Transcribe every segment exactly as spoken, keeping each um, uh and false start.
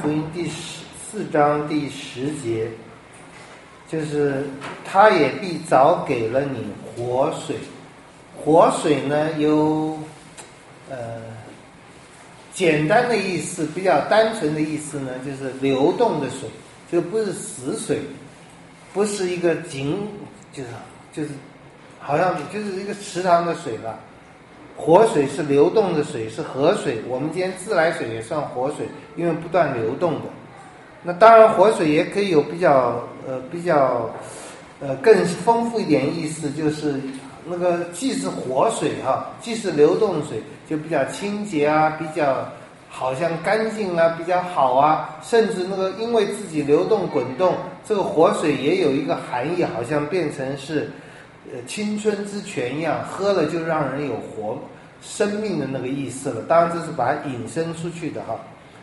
福音第十四章第十节，就是他也必早给了你活水。活水呢有呃简单的意思，比较单纯的意思呢，就是流动的水，这个不是死水，不是一个井，就是就是好像就是一个池塘的水了。活水是流动的水，是河水，我们今天自来水也算活水，因为不断流动的。那当然活水也可以有比较呃比较呃更丰富一点意思，就是那个既是活水哈，既是流动水，就比较清洁啊，比较好像干净啊，比较好啊，甚至那个因为自己流动滚动，这个活水也有一个含义，好像变成是呃青春之泉一样，喝了就让人有活生命的那个意思了。当然这是把它引申出去的哈。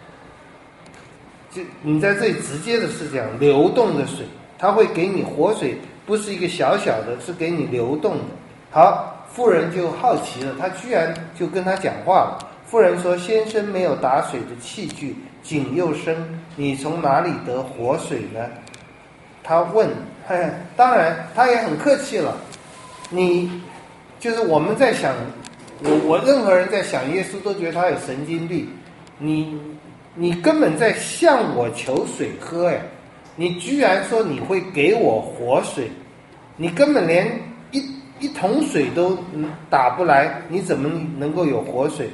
就你在这里直接的是讲流动的水，它会给你活水，不是一个小小的，是给你流动的。好，妇人就好奇了，他居然就跟他讲话了。妇人说：“先生没有打水的器具，井又深，你从哪里得活水呢？”他问，嘿，当然他也很客气了。你就是我们在想，我我任何人在想耶稣都觉得他有神经病。你你根本在向我求水喝哎，你居然说你会给我活水，你根本连一一桶水都打不来，你怎么能够有活水？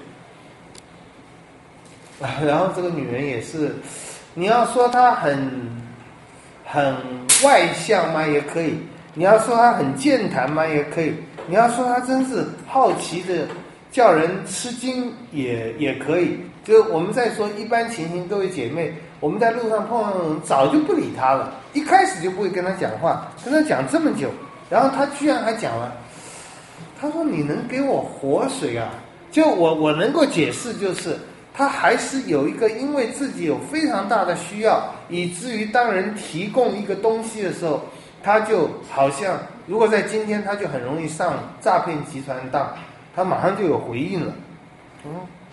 然后这个女人也是，你要说她很很外向吗？也可以。你要说她很健谈吗？也可以。你要说她真是好奇的叫人吃惊也也可以。就我们在说一般情形，各位姐妹，我们在路上碰到人早就不理她了，一开始就不会跟她讲话，跟她讲这么久，然后她居然还讲了，她说你能给我活水啊？就我我能够解释，就是他还是有一个因为自己有非常大的需要，以至于当人提供一个东西的时候，他就好像如果在今天他就很容易上诈骗集团当，他马上就有回应了。嗯，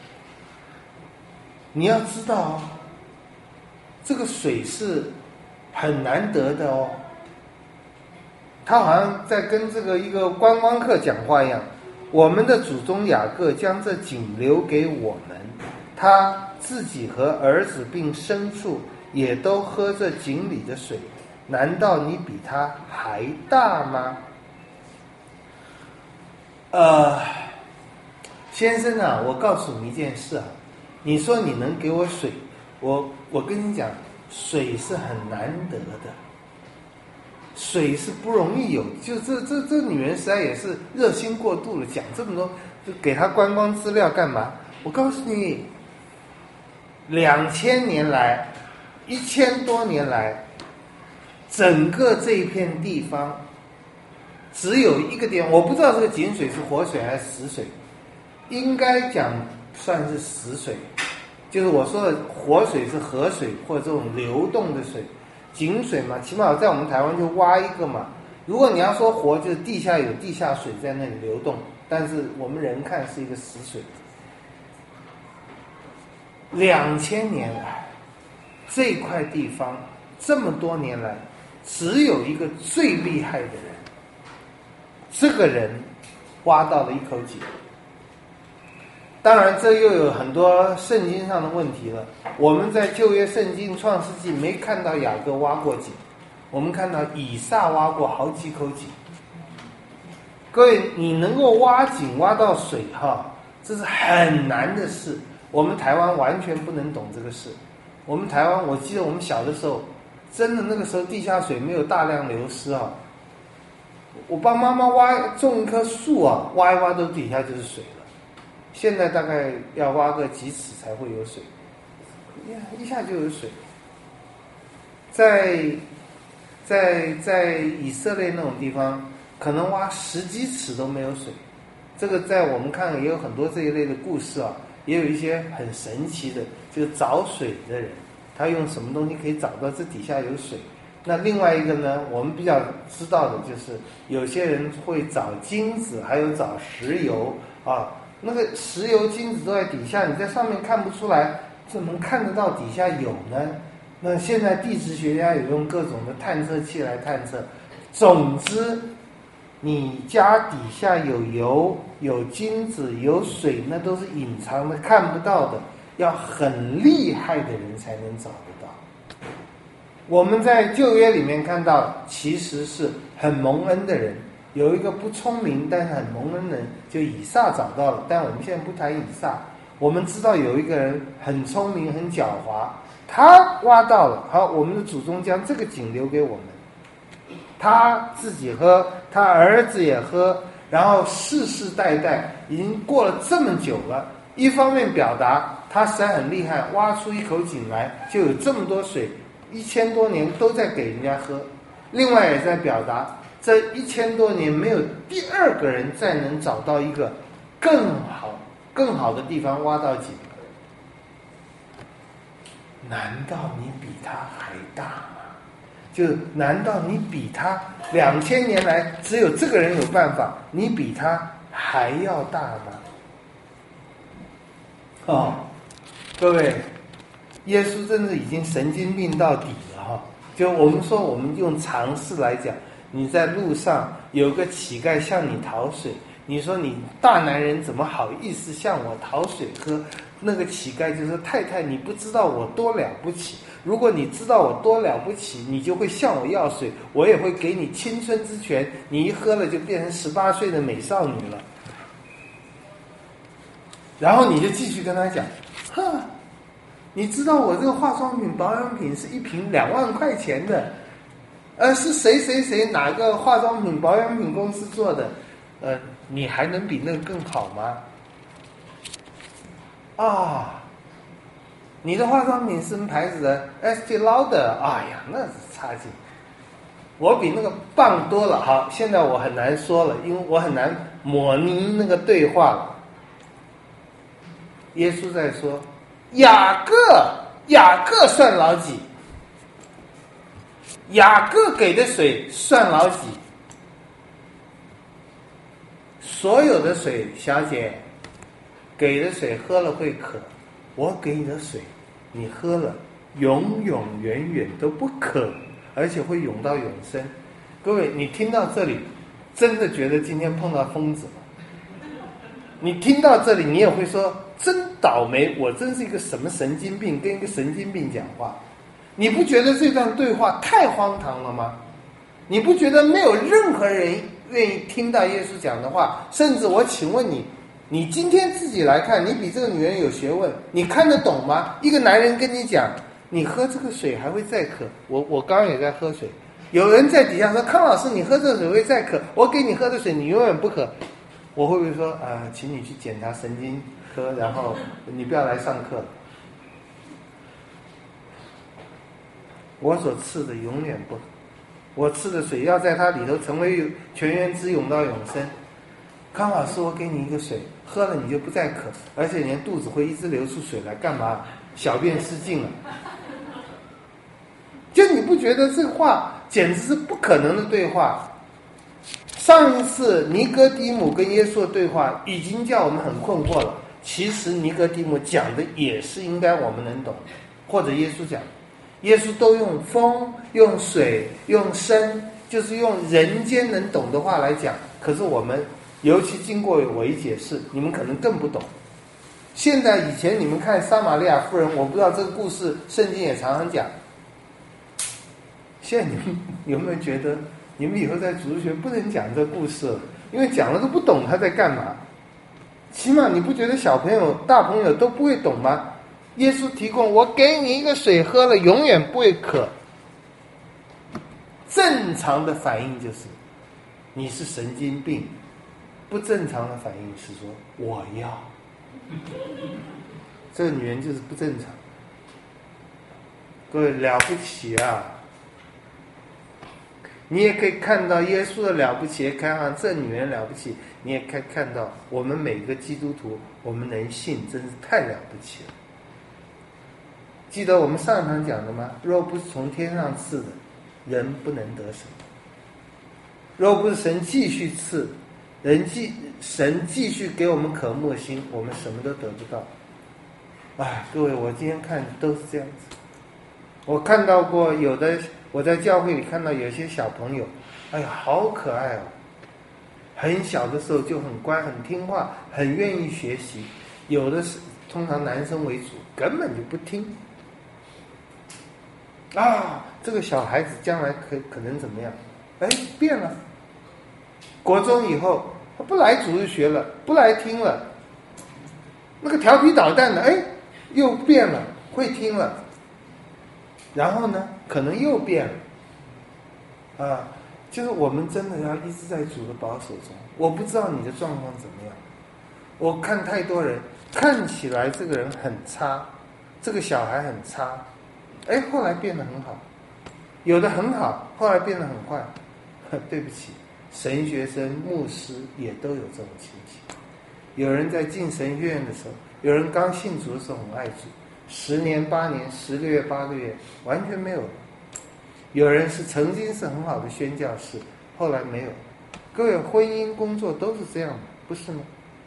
你要知道哦，这个水是很难得的哦。他好像在跟这个一个观光客讲话一样。我们的祖宗雅各将这井留给我们，他自己和儿子并牲畜也都喝这井里的水，难道你比他还大吗？呃，先生啊，我告诉你一件事啊，你说你能给我水，我我跟你讲，水是很难得的，水是不容易有，就这这这女人实在也是热心过度了，讲这么多，就给她观光资料干嘛？我告诉你，两千年来，一千多年来，整个这一片地方，只有一个地方，我不知道这个井水是活水还是死水，应该讲算是死水，就是我说的活水是河水或者这种流动的水。井水嘛，起码在我们台湾就挖一个嘛。如果你要说活，就是地下有地下水在那里流动，但是我们人看是一个死水。两千年来，这块地方这么多年来，只有一个最厉害的人，这个人挖到了一口井。当然这又有很多圣经上的问题了，我们在旧约圣经创世纪没看到雅各挖过井，我们看到以撒挖过好几口井。各位，你能够挖井挖到水哈，这是很难的事，我们台湾完全不能懂这个事。我们台湾，我记得我们小的时候，真的那个时候地下水没有大量流失啊，我帮妈妈挖种一棵树啊，挖一挖都底下就是水了。现在大概要挖个几尺才会有水，一下就有水。在在在以色列那种地方，可能挖十几尺都没有水。这个在我们看也有很多这一类的故事啊，也有一些很神奇的，就是找水的人，他用什么东西可以找到这底下有水。那另外一个呢，我们比较知道的就是有些人会找金子，还有找石油啊。那个石油金子都在底下，你在上面看不出来， 怎么看得到底下有呢？那现在地质学家也用各种的探测器来探测。总之，你家底下有油、有金子、有水，那都是隐藏的、看不到的，要很厉害的人才能找得到。我们在旧约里面看到，其实是很蒙恩的人，有一个不聪明但是很蒙恩的人，就以撒找到了。但我们现在不谈以撒，我们知道有一个人很聪明、很狡猾，他挖到了，好，我们的祖宗将这个井留给我们，他自己喝，他儿子也喝，然后世世代代已经过了这么久了。一方面表达他实在很厉害，挖出一口井来就有这么多水，一千多年都在给人家喝。另外也在表达这一千多年没有第二个人再能找到一个更好更好的地方挖到井。难道你比他还大吗？就难道你比他两千年来只有这个人有办法，你比他还要大吗？哦，各位，耶稣真的已经神经病到底了哈！就我们说，我们用常识来讲，你在路上有个乞丐向你讨水，你说你大男人怎么好意思向我讨水喝？那个乞丐就说：“太太，你不知道我多了不起。如果你知道我多了不起，你就会向我要水，我也会给你青春之泉。你一喝了就变成十八岁的美少女了。”然后你就继续跟他讲：“呵，你知道我这个化妆品、保养品是一瓶两万块钱的，呃，是谁谁谁哪个化妆品、保养品公司做的？呃，你还能比那个更好吗？啊，你的化妆品是什么牌子的 ？Estee Lauder， 哎呀，那是差劲。我比那个棒多了。好，现在我很难说了，因为我很难模拟那个对话了。耶稣在说，雅各，雅各算老几？雅各给的水算老几？所有的水，小姐，给的水喝了会渴，我给你的水，你喝了永永远远都不渴，而且会涌到永生。各位，你听到这里，真的觉得今天碰到疯子吗？你听到这里，你也会说真倒霉，我真是一个什么神经病，跟一个神经病讲话。你不觉得这段对话太荒唐了吗？你不觉得没有任何人愿意听到耶稣讲的话？甚至我请问你，你今天自己来看，你比这个女人有学问，你看得懂吗？一个男人跟你讲，你喝这个水还会再渴。我我刚刚也在喝水，有人在底下说，康老师，你喝这个水会再渴，我给你喝的水你永远不渴。我会不会说啊、呃，请你去检查神经科，然后你不要来上课？我所赐的永远不，我赐的水要在它里头成为泉源之涌到永生。康老师，我给你一个水，喝了你就不再渴，而且连肚子会一直流出水来，干嘛？小便失禁了。就你不觉得这话简直是不可能的对话？上一次尼哥底母跟耶稣的对话已经叫我们很困惑了，其实尼哥底母讲的也是应该我们能懂，或者耶稣讲，耶稣都用风、用水、用声，就是用人间能懂的话来讲，可是我们尤其经过我一解释，你们可能更不懂。现在以前你们看撒玛利亚妇人，我不知道这个故事圣经也常常讲，现在你们有没有觉得你们以后在主日学不能讲这个故事了，因为讲了都不懂他在干嘛？起码你不觉得小朋友大朋友都不会懂吗？耶稣提供，我给你一个水喝了永远不会渴。正常的反应就是你是神经病，不正常的反应是说我要。这个女人就是不正常。各位，了不起啊！你也可以看到耶稣的了不起，也看到这女人了不起，你也可以看到我们每个基督徒，我们能信真是太了不起了。记得我们上一堂讲的吗？若不是从天上赐的，人不能得什么。若不是神继续赐，人继神继续给我们渴慕的心，我们什么都得不到。 哎，各位，我今天看都是这样子。我看到过有的，我在教会里看到有些小朋友，哎呀，好可爱哦！很小的时候就很乖、很听话、很愿意学习。有的是通常男生为主，根本就不听。啊，这个小孩子将来可可能怎么样？哎，变了。国中以后，他不来主日学了，不来听了。那个调皮捣蛋的，哎，又变了，会听了。然后呢，可能又变了。啊，就是我们真的要一直在主的保守中。我不知道你的状况怎么样。我看太多人，看起来这个人很差，这个小孩很差，哎，后来变得很好。有的很好，后来变得很坏。对不起，神学生、牧师也都有这种情形。有人在进神学院的时候，有人刚信主的时候很爱主，十年八年十个月八个月完全没有了。有人是曾经是很好的宣教士，后来没有。各位，婚姻工作都是这样的，不是吗？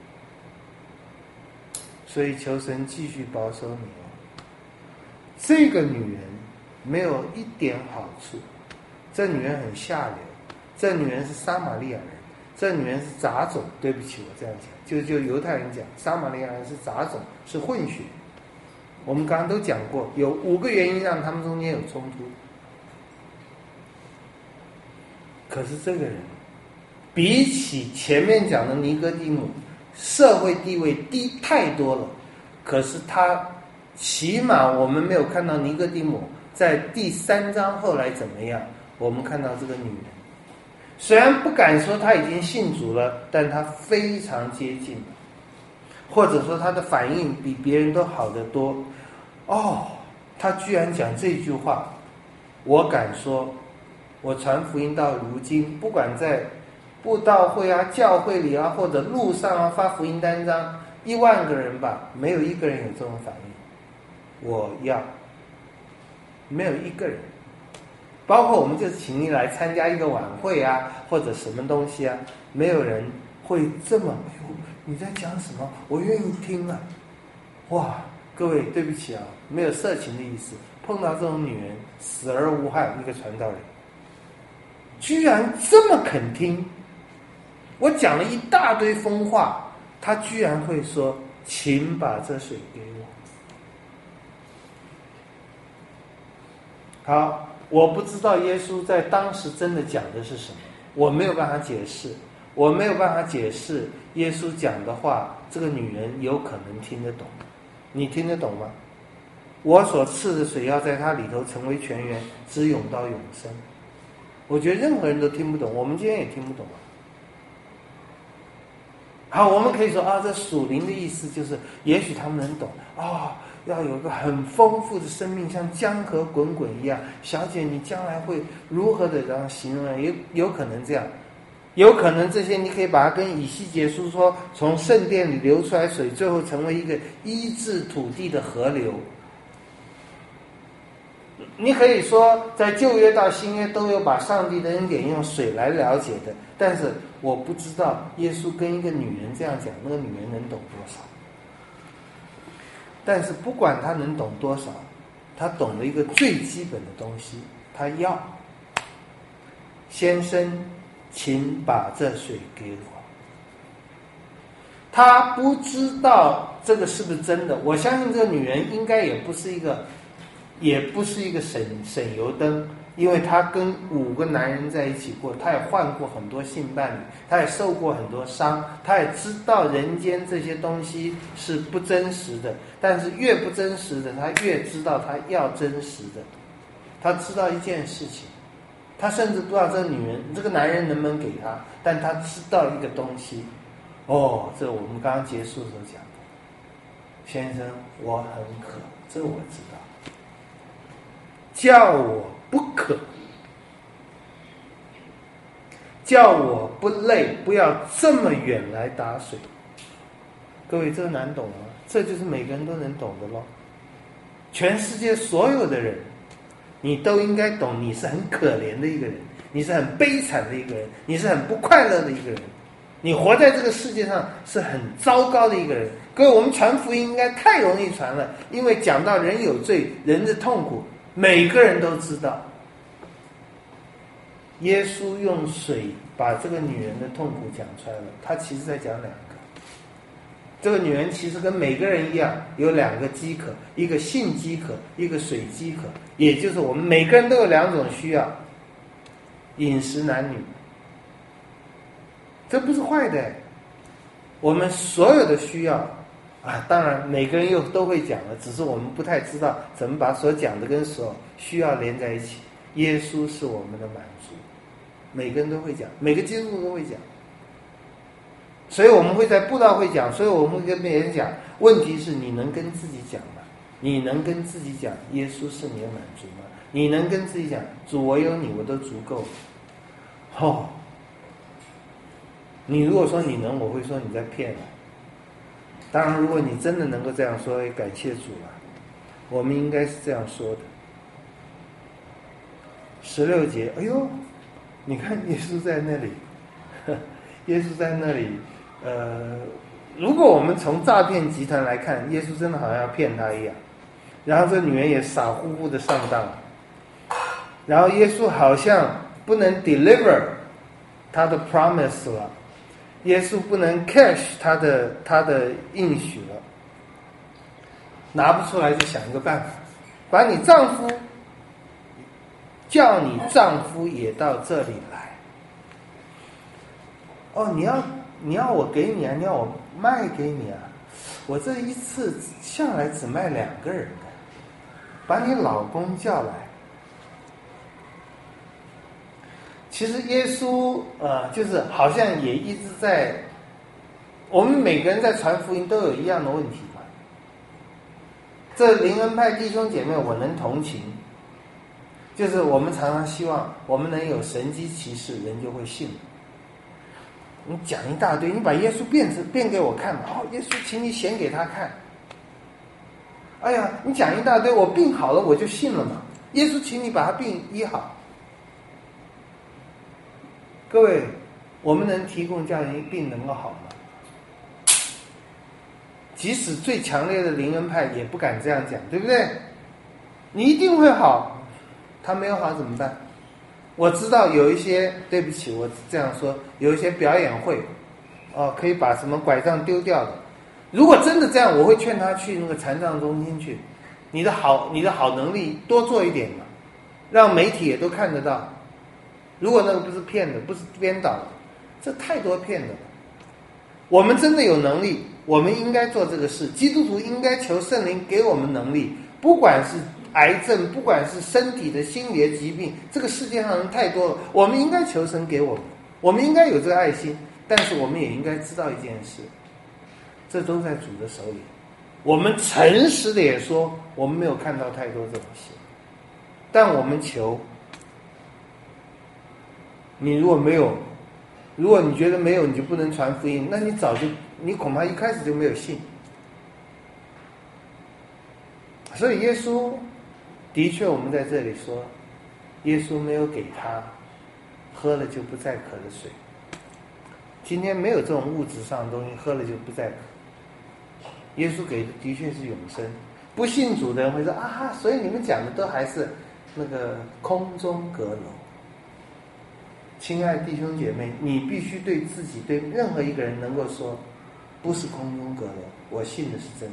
所以求神继续保守你哦。这个女人没有一点好处，这女人很下流，这女人是撒玛利亚人，这女人是杂种。对不起，我这样讲，就就犹太人讲，撒玛利亚人是杂种，是混血。我们刚刚都讲过，有五个原因让他们中间有冲突。可是这个人比起前面讲的尼哥底母，社会地位低太多了。可是他起码我们没有看到尼哥底母在第三章后来怎么样。我们看到这个女人虽然不敢说她已经信主了，但她非常接近了，或者说她的反应比别人都好得多。哦，她居然讲这句话，我敢说我传福音到如今，不管在布道会啊、教会里啊，或者路上啊发福音单张，一万个人吧，没有一个人有这种反应。我要没有一个人，包括我们这次请你来参加一个晚会啊，或者什么东西啊，没有人会这么，哎呦，你在讲什么？我愿意听啊！哇，各位，对不起啊，没有色情的意思。碰到这种女人，死而无憾，一个传道人，居然这么肯听。我讲了一大堆疯话，他居然会说：“请把这水给我。”好，我不知道耶稣在当时真的讲的是什么，我没有办法解释，我没有办法解释耶稣讲的话，这个女人有可能听得懂。你听得懂吗？我所赐的水要在它里头成为泉源，直涌到永生。我觉得任何人都听不懂，我们今天也听不懂啊。好，我们可以说啊，这属灵的意思就是，也许他们能懂啊、哦，要有一个很丰富的生命，像江河滚滚一样。小姐，你将来会如何的这样形容？有有可能这样，有可能这些你可以把它跟以西结书说，从圣殿里流出来水，最后成为一个医治土地的河流。你可以说，在旧约到新约都有把上帝的恩典用水来了解的，但是我不知道耶稣跟一个女人这样讲，那个女人能懂多少。但是不管她能懂多少，她懂了一个最基本的东西，她要先生，请把这水给我。她不知道这个是不是真的，我相信这个女人应该也不是一个也不是一个省省油灯，因为她跟五个男人在一起过，她也换过很多性伴侣，她也受过很多伤，她也知道人间这些东西是不真实的，但是越不真实的，她越知道她要真实的。她知道一件事情，她甚至不知道这个女人这个男人能不能给她，但她知道一个东西。哦，这我们刚刚结束的时候讲的，先生，我很渴，这我知道，叫我不渴，叫我不累，不要这么远来打水。各位，这个难懂吗？这就是每个人都能懂的咯。全世界所有的人，你都应该懂，你是很可怜的一个人，你是很悲惨的一个人，你是很不快乐的一个人，你活在这个世界上是很糟糕的一个人。 各位，我们传福音应该太容易传了，因为讲到人有罪，人的痛苦，每个人都知道。耶稣用水把这个女人的痛苦讲出来了，他其实在讲两个。这个女人其实跟每个人一样，有两个饥渴，一个性饥渴，一个水饥渴，也就是我们每个人都有两种需要，饮食男女，这不是坏的。我们所有的需要啊，当然每个人又都会讲了，只是我们不太知道怎么把所讲的跟所需要连在一起。耶稣是我们的满足，每个人都会讲，每个基督徒都会讲。所以我们会在布道会讲，所以我们会跟别人讲。问题是你能跟自己讲吗？你能跟自己讲耶稣是你的满足吗？你能跟自己讲主，我有你我都足够。哦，你如果说你能，我会说你在骗我。当然如果你真的能够这样说，也感谢主了。我们应该是这样说的。十六节，哎呦，你看耶稣在那里，耶稣在那里，呃，如果我们从诈骗集团来看，耶稣真的好像要骗他一样。然后这女人也傻乎乎的上当，然后耶稣好像不能 deliver 他的 promise 了，耶稣不能 cash 他的他的应许了，拿不出来就想一个办法，把你丈夫叫你丈夫也到这里来。哦，你要你要我给你啊，你要我卖给你啊，我这一次向来只卖两个人的，把你老公叫来。其实耶稣呃，就是好像也一直在，我们每个人在传福音都有一样的问题嘛。这灵恩派弟兄姐妹我能同情，就是我们常常希望我们能有神迹奇事，人就会信。你讲一大堆，你把耶稣变成变给我看嘛，哦，耶稣请你显给他看。哎呀，你讲一大堆，我病好了我就信了嘛，耶稣请你把他病医好。各位，我们能提供这样一病能够好吗？即使最强烈的灵恩派也不敢这样讲，对不对？你一定会好，他没有好怎么办？我知道有一些，对不起，我这样说，有一些表演会，哦，可以把什么拐杖丢掉的。如果真的这样，我会劝他去那个残障中心去。你的好，你的好能力多做一点嘛，让媒体也都看得到。如果那个不是骗的，不是编导的，这太多骗的了。我们真的有能力，我们应该做这个事。基督徒应该求圣灵给我们能力，不管是癌症，不管是身体的心理的疾病，这个世界上人太多了，我们应该求神给我们，我们应该有这个爱心，但是我们也应该知道一件事，这都在主的手里。我们诚实的也说，我们没有看到太多这种事，但我们求。你如果没有，如果你觉得没有，你就不能传福音，那你早就，你恐怕一开始就没有信。所以耶稣的确，我们在这里说，耶稣没有给他喝了就不再渴的水。今天没有这种物质上的东西，喝了就不再渴。耶稣给的的确是永生。不信主的人会说啊，所以你们讲的都还是那个空中阁楼。亲爱的弟兄姐妹，你必须对自己，对任何一个人能够说，不是空中阁楼，我信的是真的。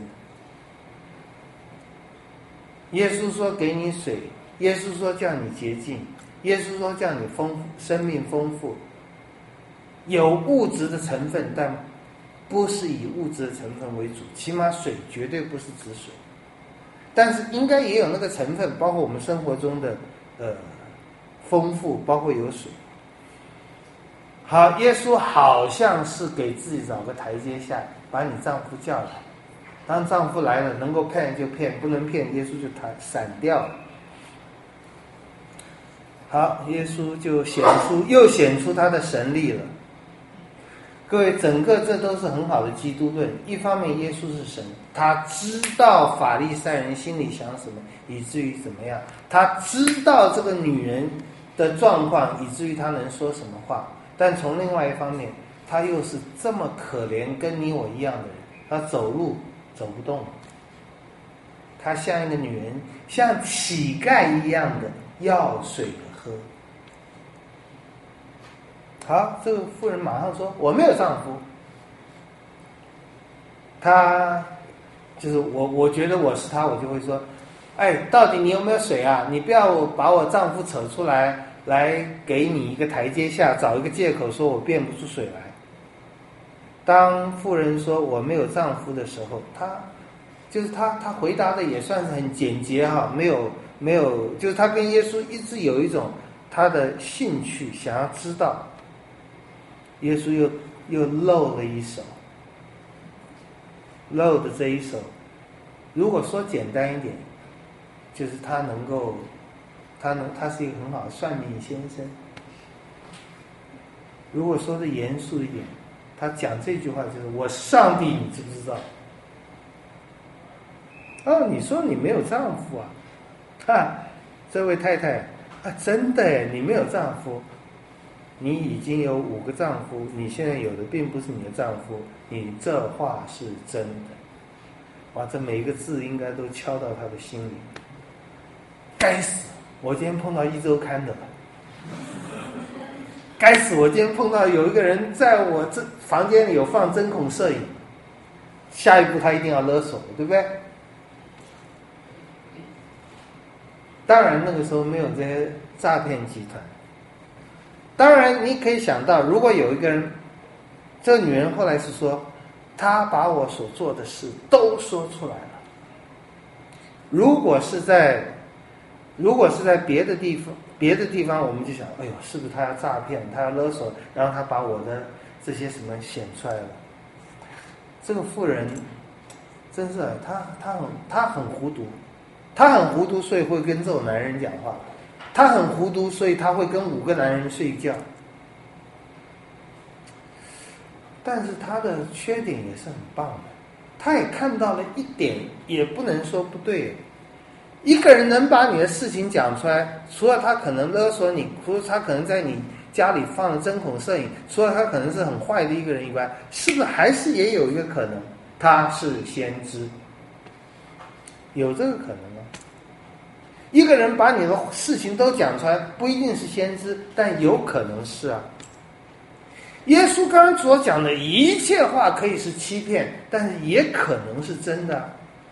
耶稣说给你水，耶稣说叫你洁净，耶稣说叫你丰生命丰富，有物质的成分，但不是以物质的成分为主，起码水绝对不是指水，但是应该也有那个成分，包括我们生活中的呃丰富，包括有水。好，耶稣好像是给自己找个台阶下，把你丈夫叫来。当丈夫来了，能够骗就骗，不能骗，耶稣就弹闪掉了。好，耶稣就显出，又显出他的神力了。各位，整个这都是很好的基督论。一方面，耶稣是神，他知道法利赛人心里想什么，以至于怎么样，他知道这个女人的状况，以至于他能说什么话。但从另外一方面，他又是这么可怜跟你我一样的人， 她走路走不动，她像一个女人，像乞丐一样的要水喝。好，这个妇人马上说：“我没有丈夫。”她就是我，我觉得我是她，我就会说：“哎，到底你有没有水啊？你不要把我丈夫扯出来，来给你一个台阶下，找一个借口说我变不出水来。”当妇人说我没有丈夫的时候，她就是她，她回答的也算是很简洁哈，没有没有，就是她跟耶稣一直有一种她的兴趣，想要知道。耶稣又又露了一手，露的这一手，如果说简单一点，就是他能够，他能，他是一个很好的算命先生。如果说的严肃一点，他讲这句话就是我上帝，你知不知道？哦，你说你没有丈夫啊？哈，这位太太啊，真的耶，你没有丈夫，你已经有五个丈夫，你现在有的并不是你的丈夫，你这话是真的。哇，这每一个字应该都敲到他的心里。该死，我今天碰到一周刊的了。该死，我今天碰到有一个人在我这房间里有放针孔摄影，下一步他一定要勒索，对不对？当然那个时候没有这些诈骗集团。当然你可以想到，如果有一个人，这个女人后来是说，她把我所做的事都说出来了。如果是在如果是在别的地方别的地方我们就想，哎呦，是不是他要诈骗，他要勒索，然后他把我的这些什么显出来了。这个妇人真是他他很他很糊涂，他很糊涂，所以会跟这种男人讲话，他很糊涂，所以他会跟五个男人睡觉。但是他的缺点也是很棒的，他也看到了一点，也不能说不对。一个人能把你的事情讲出来，除了他可能勒索你，除了他可能在你家里放了针孔摄影，除了他可能是很坏的一个人以外，是不是还是也有一个可能，他是先知？有这个可能吗？一个人把你的事情都讲出来，不一定是先知，但有可能是啊。耶稣刚刚所讲的一切话可以是欺骗，但是也可能是真的。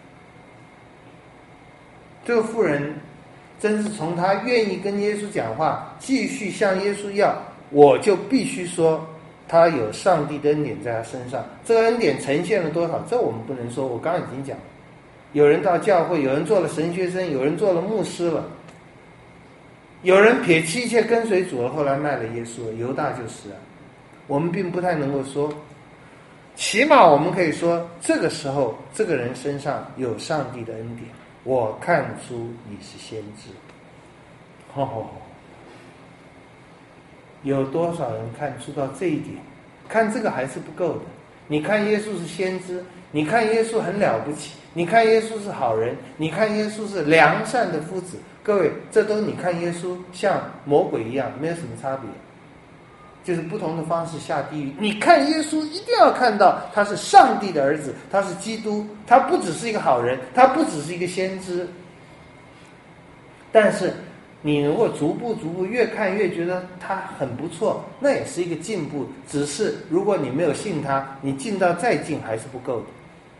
这个妇人真是从他愿意跟耶稣讲话，继续向耶稣要，我就必须说他有上帝的恩典在他身上。这个恩典呈现了多少，这我们不能说，我刚刚已经讲了。有人到教会，有人做了神学生，有人做了牧师了，有人撇弃一切跟随主了，后来卖了耶稣了，犹大就是啊。我们并不太能够说，起码我们可以说这个时候这个人身上有上帝的恩典，我看出你是先知。哦，有多少人看出到这一点？看这个还是不够的。你看耶稣是先知，你看耶稣很了不起，你看耶稣是好人，你看耶稣是良善的夫子，各位，这都你看耶稣像魔鬼一样，没有什么差别，就是不同的方式下地狱。你看耶稣一定要看到他是上帝的儿子，他是基督，他不只是一个好人，他不只是一个先知。但是你如果逐步逐步越看越觉得他很不错，那也是一个进步，只是如果你没有信他，你进到再进还是不够的。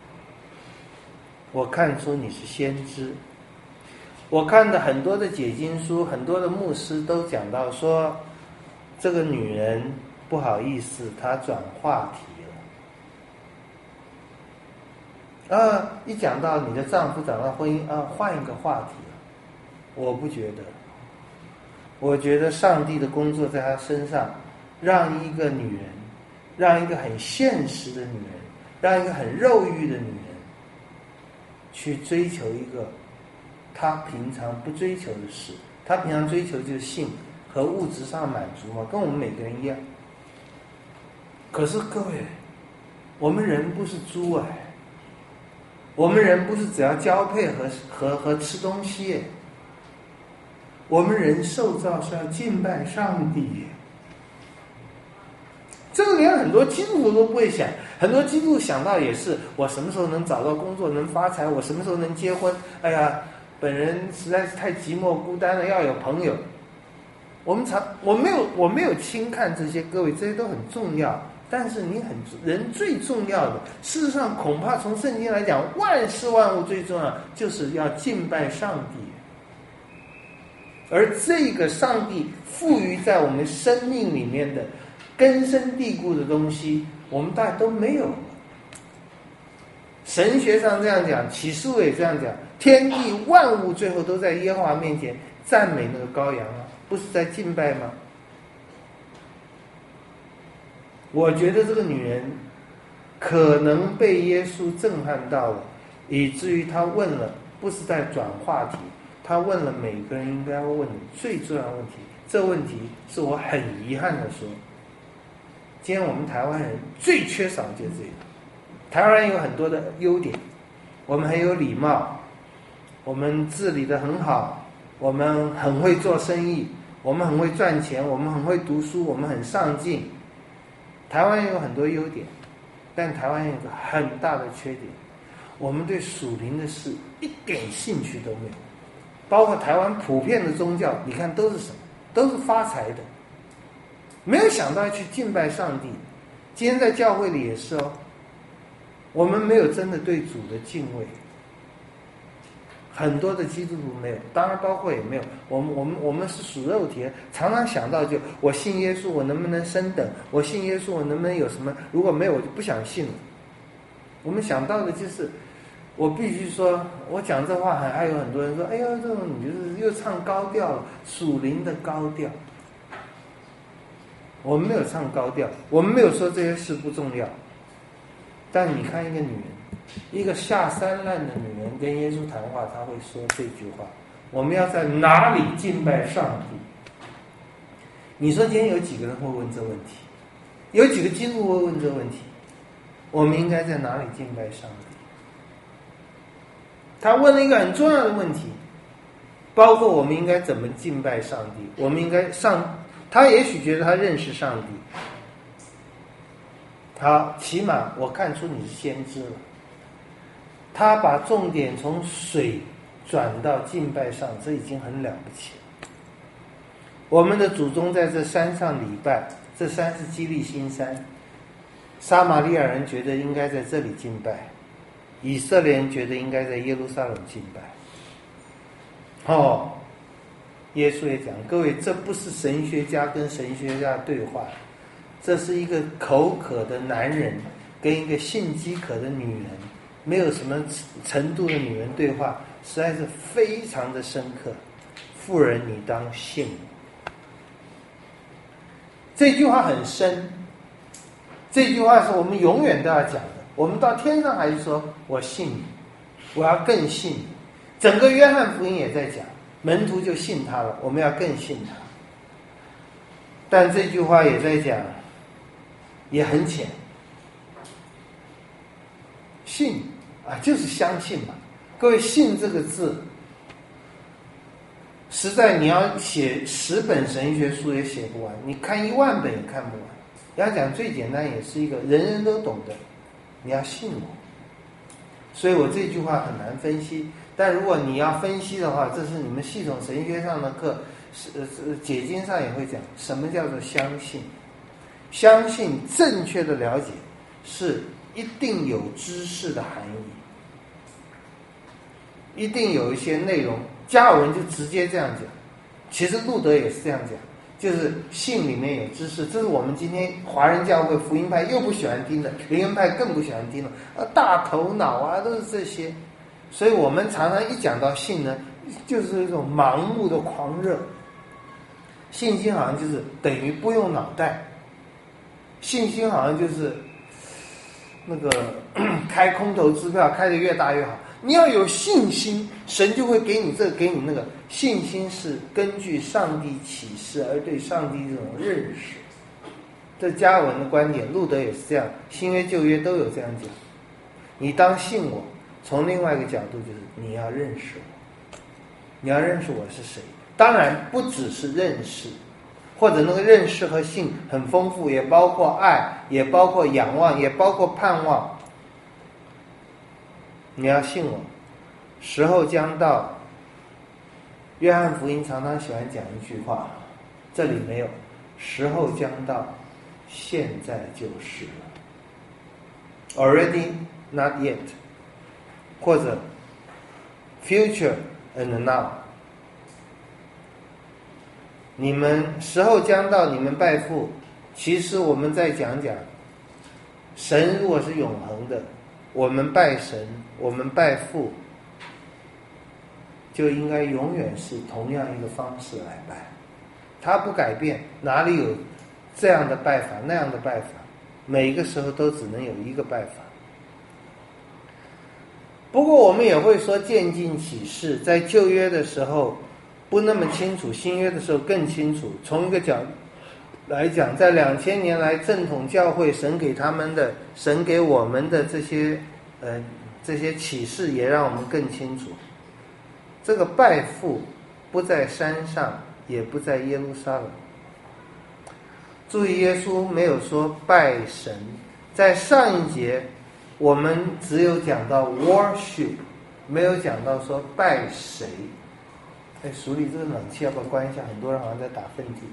我看出你是先知。我看的很多的解经书，很多的牧师都讲到说，这个女人不好意思，她转话题了。啊，一讲到你的丈夫讲到婚姻，啊，换一个话题了。我不觉得，我觉得上帝的工作在她身上，让一个女人，让一个很现实的女人，让一个很肉欲的女人，去追求一个她平常不追求的事。她平常追求就是性和物质上满足嘛，跟我们每个人一样。可是各位，我们人不是猪哎，我们人不是只要交配和和和吃东西哎，我们人受造是要敬拜上帝。这个连很多基督徒都不会想，很多基督徒想到也是我什么时候能找到工作，能发财，我什么时候能结婚，哎呀，本人实在是太寂寞孤单了，要有朋友。我们常我没有我没有轻看这些，各位，这些都很重要，但是你很人最重要的，事实上恐怕从圣经来讲，万事万物最重要就是要敬拜上帝。而这个上帝赋予在我们生命里面的根深蒂固的东西，我们大家都没有。神学上这样讲，启示录也这样讲，天地万物最后都在耶和华面前赞美那个羔羊啊，不是在敬拜吗？我觉得这个女人可能被耶稣震撼到了，以至于她问了，不是在转话题，她问了每个人应该问的最重要的问题。这个问题是我很遗憾的说，今天我们台湾人最缺少就是这个。台湾人有很多的优点，我们很有礼貌，我们治理得很好，我们很会做生意，我们很会赚钱，我们很会读书，我们很上进。台湾有很多优点，但台湾有一个很大的缺点，我们对属灵的事一点兴趣都没有。包括台湾普遍的宗教，你看都是什么？都是发财的，没有想到去敬拜上帝。今天在教会里也是哦，我们没有真的对主的敬畏，很多的基督徒没有，当然包括也没有。我们我们我们是属肉体的，常常想到就我信耶稣，我能不能升等？我信耶稣，我能不能有什么？如果没有，我就不想信了。我们想到的就是，我必须说，我讲这话还还有很多人说，哎呦，这种你就是又唱高调了，属灵的高调。我们没有唱高调，我们没有说这些事不重要。但你看一个女人，一个下三滥的女人跟耶稣谈话，她会说这句话：我们要在哪里敬拜上帝？你说今天有几个人会问这个问题？有几个基督徒会问这个问题？我们应该在哪里敬拜上帝？他问了一个很重要的问题，包括我们应该怎么敬拜上帝。我们应该上，他也许觉得他认识上帝，好，起码我看出你是先知了。他把重点从水转到敬拜上，这已经很了不起了。我们的祖宗在这山上礼拜，这山是基利心山，撒玛利亚人觉得应该在这里敬拜，以色列人觉得应该在耶路撒冷敬拜。哦，耶稣也讲，各位，这不是神学家跟神学家对话，这是一个口渴的男人跟一个性饥渴的女人，没有什么程度的女人对话，实在是非常的深刻。妇人，你当信我。这句话很深，这句话是我们永远都要讲的。我们到天上还是说我信你，我要更信你。整个约翰福音也在讲，门徒就信他了，我们要更信他。但这句话也在讲，也很浅，信啊，就是相信嘛。各位，信这个字，实在你要写十本神学书也写不完，你看一万本也看不完。要讲最简单，也是一个人人都懂的，你要信我。所以我这句话很难分析，但如果你要分析的话，这是你们系统神学上的课，是是解经上也会讲，什么叫做相信？相信正确的了解是一定有知识的含义，一定有一些内容。加尔文就直接这样讲，其实路德也是这样讲，就是信里面有知识。这是我们今天华人教会福音派又不喜欢听的，灵恩派更不喜欢听了啊，大头脑啊，都是这些。所以我们常常一讲到信呢，就是一种盲目的狂热。信心好像就是等于不用脑袋，信心好像就是那个开空头支票开得越大越好。你要有信心，神就会给你这个给你那个。信心是根据上帝启示而对上帝这种认识。这加尔文的观点，路德也是这样，新约旧约都有这样讲。你当信我，从另外一个角度就是你要认识我，你要认识我是谁。当然不只是认识， 或者那个认识和信很丰富，也包括爱，也包括仰望，也包括盼望。你要信我，时候将到。约翰福音常常喜欢讲一句话，这里没有，时候将到，现在就是了。Already not yet， 或者 future and now。你们时候将到，你们拜父。其实我们再讲讲，神如果是永恒的，我们拜神，我们拜父，就应该永远是同样一个方式来拜，他不改变，哪里有这样的拜法那样的拜法，每一个时候都只能有一个拜法。不过我们也会说渐进启示，在旧约的时候不那么清楚，新约的时候更清楚。从一个角来讲，在两千年来正统教会神给他们的，神给我们的这些呃这些启示也让我们更清楚。这个拜父不在山上，也不在耶路撒冷。注意，耶稣没有说拜神。在上一节我们只有讲到 worship， 没有讲到说拜谁。哎，署理这个冷气要不要关一下？很多人好像在打喷嚏。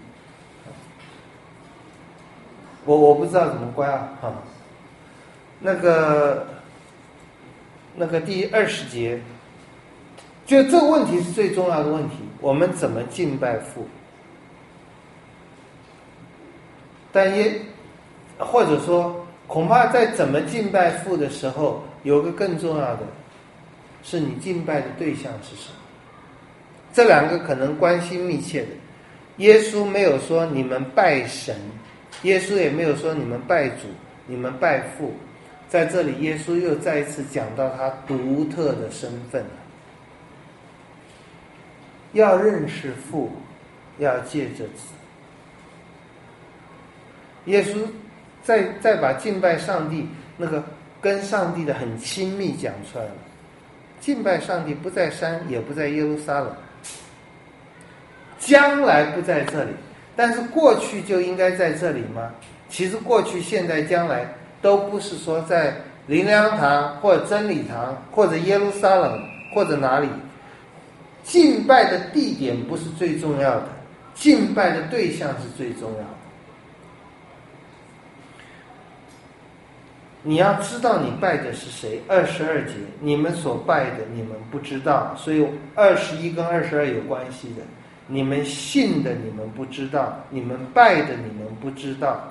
我我不知道怎么关啊。哈，那个那个第二十节。就这个问题是最重要的问题，我们怎么敬拜父？但也或者说，恐怕在怎么敬拜父的时候，有个更重要的，是你敬拜的对象是什么？这两个可能关系密切的。耶稣没有说你们拜神，耶稣也没有说你们拜主，你们拜父。在这里，耶稣又再一次讲到他独特的身份。要认识父，要借着子。耶稣再再把敬拜上帝那个跟上帝的很亲密讲出来了。敬拜上帝不在山，也不在耶路撒冷，将来不在这里，但是过去就应该在这里吗？其实过去、现在、将来都不是说在灵粮堂或者真理堂或者耶路撒冷或者哪里。敬拜的地点不是最重要的，敬拜的对象是最重要的。你要知道你拜的是谁。二十二节，你们所拜的你们不知道，所以二十一跟二十二有关系的。你们信的你们不知道，你们拜的你们不知道。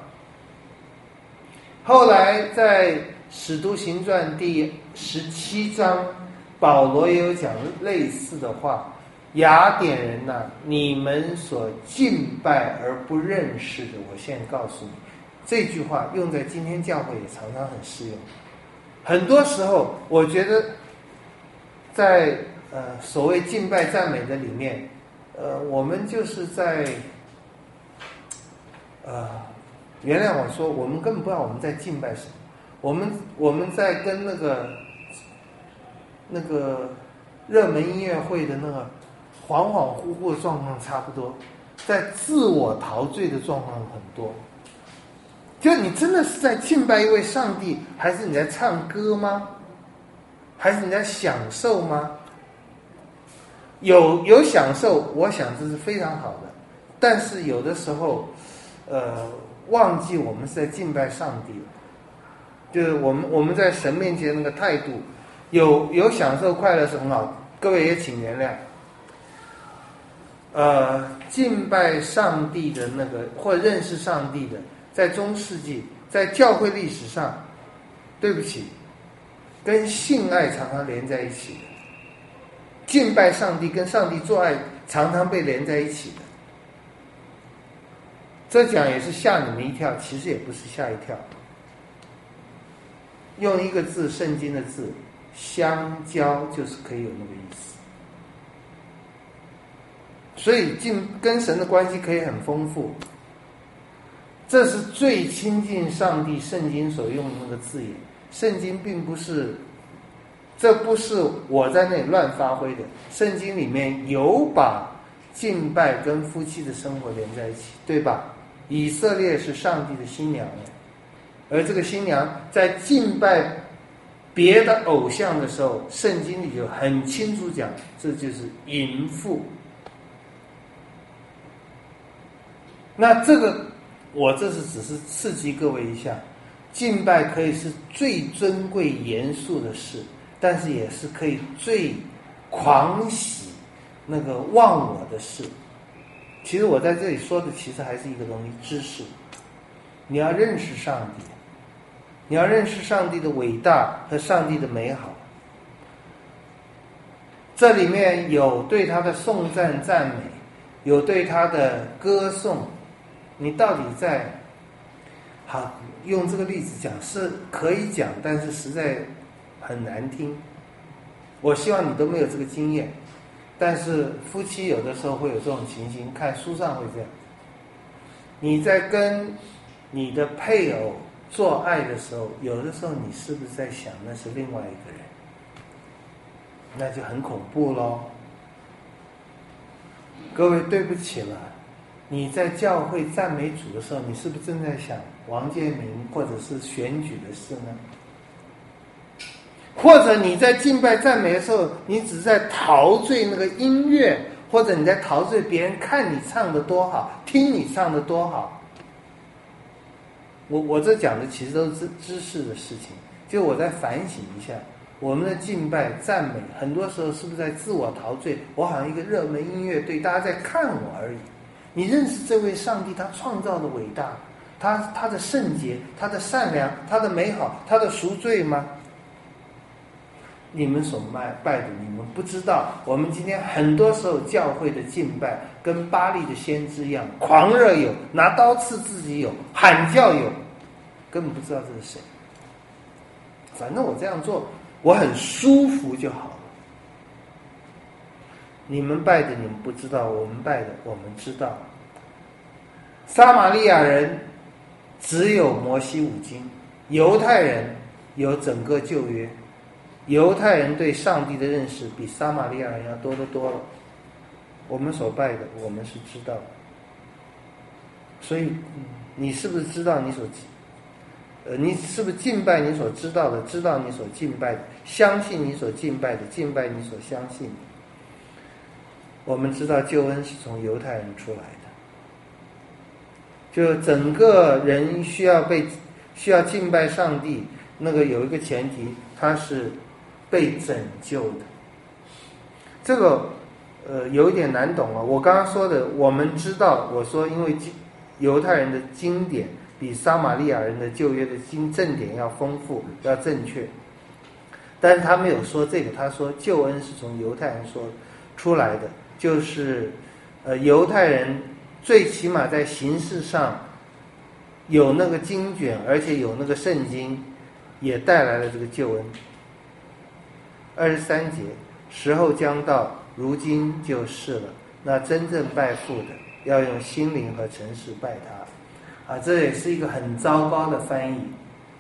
后来在使徒行传第十七章，保罗也有讲类似的话，雅典人呐、啊，你们所敬拜而不认识的，我现在告诉你，这句话用在今天教会也常常很适用。很多时候我觉得在呃所谓敬拜赞美的里面，呃我们就是在呃原谅我说，我们根本不知道我们在敬拜什么，我们我们在跟那个那个热门音乐会的那个恍恍惚惚的状况差不多，在自我陶醉的状况很多。就你真的是在敬拜一位上帝，还是你在唱歌吗？还是你在享受吗？有有享受，我想这是非常好的，但是有的时候呃忘记我们是在敬拜上帝了。就是我们我们在神面前那个态度，有有享受快乐是很好，各位也请原谅。呃，敬拜上帝的那个或认识上帝的，在中世纪，在教会历史上，对不起，跟性爱常常连在一起的。敬拜上帝跟上帝做爱常常被连在一起的。这讲也是吓你们一跳，其实也不是吓一跳。用一个字，圣经的字，相交，就是可以有那个意思。所以进跟神的关系可以很丰富，这是最亲近上帝圣经所用的那个字眼。圣经并不是，这不是我在那里乱发挥的，圣经里面有把敬拜跟夫妻的生活连在一起，对吧？以色列是上帝的新娘，而这个新娘在敬拜别的偶像的时候，圣经里就很清楚讲，这就是淫妇。那这个我这是只是刺激各位一下，敬拜可以是最尊贵严肃的事，但是也是可以最狂喜那个忘我的事。其实我在这里说的其实还是一个东西，知识。你要认识上帝，你要认识上帝的伟大和上帝的美好。这里面有对他的颂赞赞美，有对他的歌颂。你到底在好用这个例子讲是可以讲，但是实在很难听。我希望你都没有这个经验，但是夫妻有的时候会有这种情形，看书上会这样。你在跟你的配偶做爱的时候，有的时候你是不是在想那是另外一个人？那就很恐怖咯。各位对不起了，你在教会赞美主的时候，你是不是正在想王建民或者是选举的事呢？或者你在敬拜赞美的时候，你只在陶醉那个音乐，或者你在陶醉别人看你唱的多好，听你唱的多好。我我这讲的其实都是知知识的事情，就我在反省一下，我们的敬拜赞美很多时候是不是在自我陶醉？我好像一个热门音乐队，大家在看我而已。你认识这位上帝他创造的伟大，他他的圣洁，他的善良，他的美好，他的赎罪吗？你们所拜的你们不知道，我们今天很多时候教会的敬拜跟巴力的先知一样，狂热有，拿刀刺自己有，喊叫有，根本不知道这是谁。反正我这样做我很舒服就好了。你们拜的你们不知道，我们拜的我们知道。撒玛利亚人只有摩西五经，犹太人有整个旧约。犹太人对上帝的认识比撒玛利亚人要多得多了，我们所拜的我们是知道的。所以你是不是知道你所呃，你是不是敬拜你所知道的，知道你所敬拜的，相信你所敬拜的，敬拜你所相信的？我们知道救恩是从犹太人出来的，就整个人需要被需要敬拜上帝，那个有一个前提，他是被拯救的。这个呃有一点难懂啊。我刚刚说的，我们知道，我说因为犹太人的经典比撒玛利亚人的旧约的经正典要丰富，要正确，但是他没有说这个，他说救恩是从犹太人说出来的，就是呃犹太人最起码在形式上有那个经卷，而且有那个圣经，也带来了这个救恩。二十三节，时候将到，如今就是了。那真正拜父的，要用心灵和诚实拜他。啊，这也是一个很糟糕的翻译。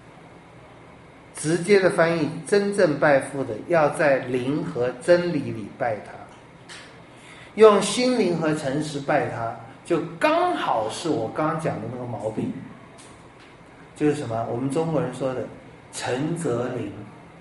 直接的翻译，真正拜父的，要在灵和真理里拜他。用心灵和诚实拜他，就刚好是我刚刚讲的那个毛病。就是什么？我们中国人说的诚则灵。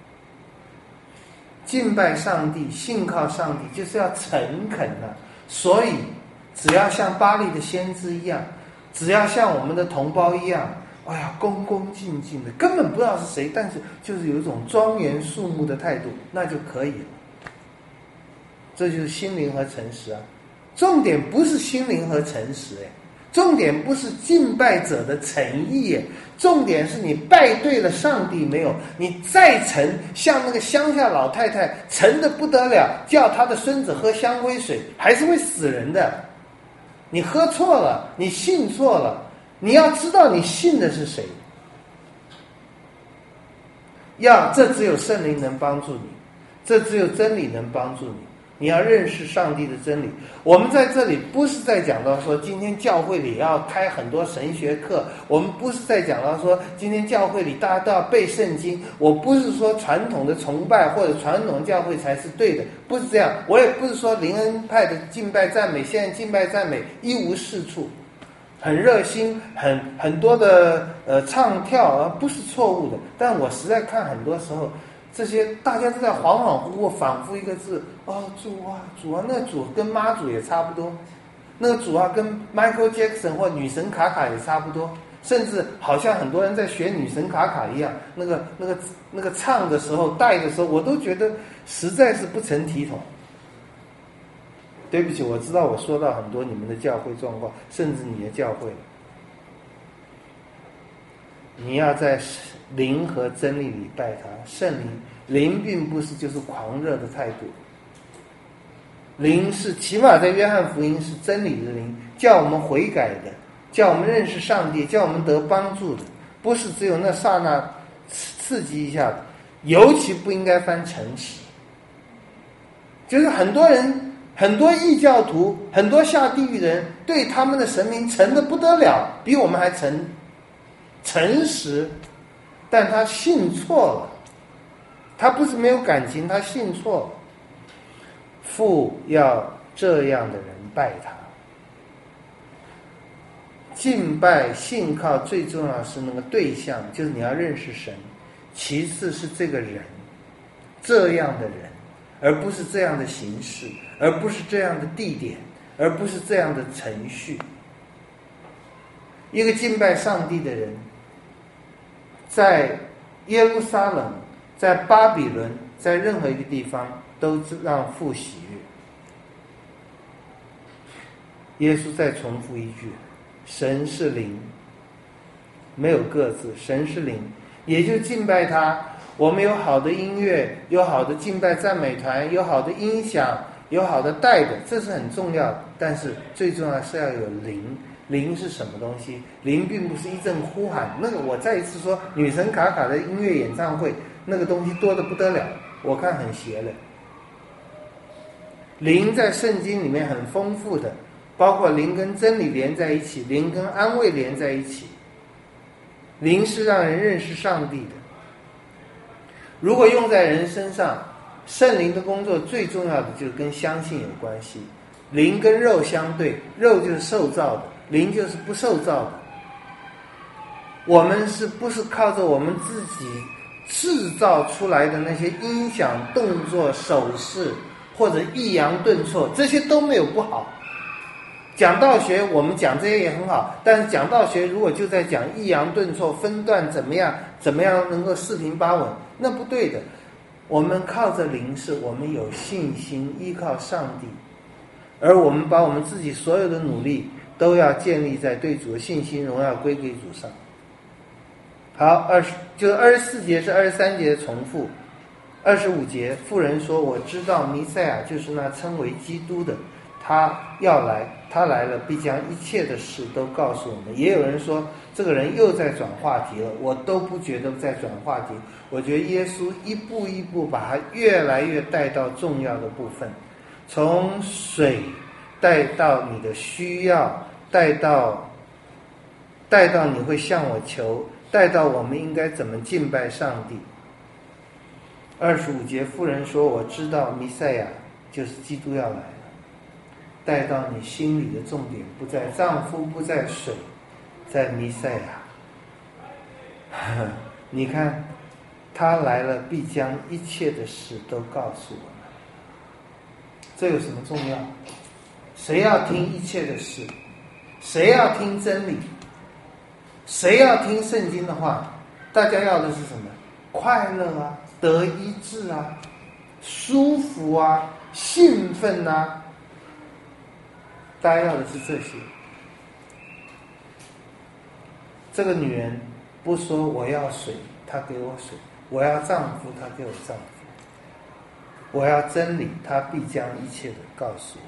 敬拜上帝，信靠上帝，就是要诚恳的、啊。所以，只要像巴力的先知一样，只要像我们的同胞一样，哎呀，恭恭敬敬的，根本不知道是谁，但是就是有一种庄严肃穆的态度，那就可以了。这就是心灵和诚实啊。重点不是心灵和诚实，哎，重点不是敬拜者的诚意，哎。重点是你拜对了上帝没有？你再诚，像那个乡下老太太诚的不得了，叫他的孙子喝香灰水，还是会死人的。你喝错了，你信错了，你要知道你信的是谁。要，这只有圣灵能帮助你，这只有真理能帮助你。 你要认识上帝的真理。我们在这里不是在讲到说今天教会里要开很多神学课，我们不是在讲到说今天教会里大家都要背圣经，我不是说传统的崇拜或者传统教会才是对的，不是这样。我也不是说灵恩派的敬拜赞美，现在敬拜赞美一无是处，很热心，很很多的呃唱跳，而不是错误的。但我实在看很多时候这些大家都在恍恍惚惚仿佛一个字，哦，主啊主啊，那个主跟妈祖也差不多，那个主啊跟 Michael Jackson 或女神卡卡也差不多，甚至好像很多人在学女神卡卡一样，那个那个那个唱的时候带的时候，我都觉得实在是不成体统。对不起，我知道我说到很多你们的教会状况，甚至你的教会，你要在灵和真理里拜他。圣灵，灵并不是就是狂热的态度，灵是起码在约翰福音是真理的灵，叫我们悔改的，叫我们认识上帝，叫我们得帮助的，不是只有那刹那刺激一下的。尤其不应该翻诚实，就是很多人很多异教徒，很多下地狱的人对他们的神明诚得不得了，比我们还诚诚实，但他信错了，他不是没有感情，他信错了。父要这样的人拜他，敬拜信靠最重要的是那个对象，就是你要认识神，其次是这个人，这样的人，而不是这样的形式，而不是这样的地点，而不是这样的程序。一个敬拜上帝的人，在耶路撒冷，在巴比伦，在任何一个地方都让父喜悦。耶稣再重复一句，神是灵，没有个字，神是灵，也就敬拜他。我们有好的音乐，有好的敬拜赞美团，有好的音响，有好的带的，这是很重要的，但是最重要的是要有灵。灵是什么东西？灵并不是一阵呼喊，那个我再一次说，女神卡卡的音乐演唱会，那个东西多得不得了，我看很邪了。灵在圣经里面很丰富的，包括灵跟真理连在一起，灵跟安慰连在一起。灵是让人认识上帝的。如果用在人身上，圣灵的工作最重要的就是跟相信有关系。灵跟肉相对，肉就是受造的，灵就是不受造的。我们是不是靠着我们自己制造出来的那些音响、动作、手势，或者抑扬顿挫，这些都没有不好。讲道学我们讲这些也很好，但是讲道学如果就在讲抑扬顿挫、分段怎么样怎么样能够四平八稳，那不对的。我们靠着灵，是我们有信心依靠上帝，而我们把我们自己所有的努力都要建立在对主的信心荣耀归给主上。好，二十就是二十四节是二十三节的重复。二十五节，妇人说：“我知道弥赛亚就是那称为基督的，他要来，他来了必将一切的事都告诉我们。”也有人说这个人又在转话题了，我都不觉得在转话题，我觉得耶稣一步一步把他越来越带到重要的部分，从水带到你的需要，带到带到你会向我求，带到我们应该怎么敬拜上帝。二十五节，妇人说：“我知道弥赛亚就是基督要来了。”带到你心里的重点不在丈夫，不在水，在弥赛亚。你看，他来了必将一切的事都告诉我们。这有什么重要？谁要听一切的事？谁要听真理？谁要听圣经的话？大家要的是什么？快乐啊，得医治啊，舒服啊，兴奋啊，大家要的是这些。这个女人不说我要水，她给我水；我要丈夫，她给我丈夫；我要真理，她必将一切的告诉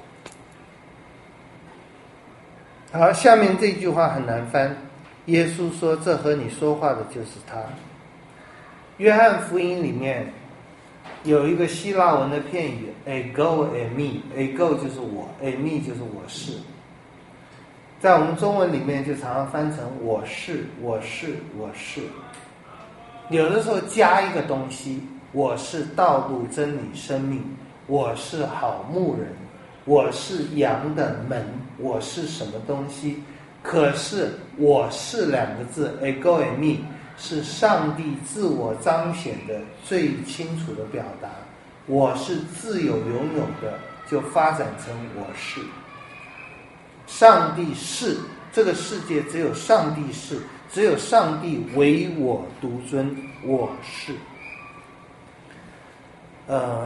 我。好，下面这句话很难翻。耶稣说：“这和你说话的就是他。”约翰福音里面有一个希腊文的片语 ego eimi，ego 就是我 eimi 就是我是，在我们中文里面就常常翻成我是我是我是，有的时候加一个东西，我是道路真理生命，我是好牧人，我是羊的门，我是什么东西。可是我是两个字 ego eimi 是上帝自我彰显的最清楚的表达，我是自有拥有的，就发展成我是。上帝是，这个世界只有上帝是，只有上帝唯我独尊，我是。呃，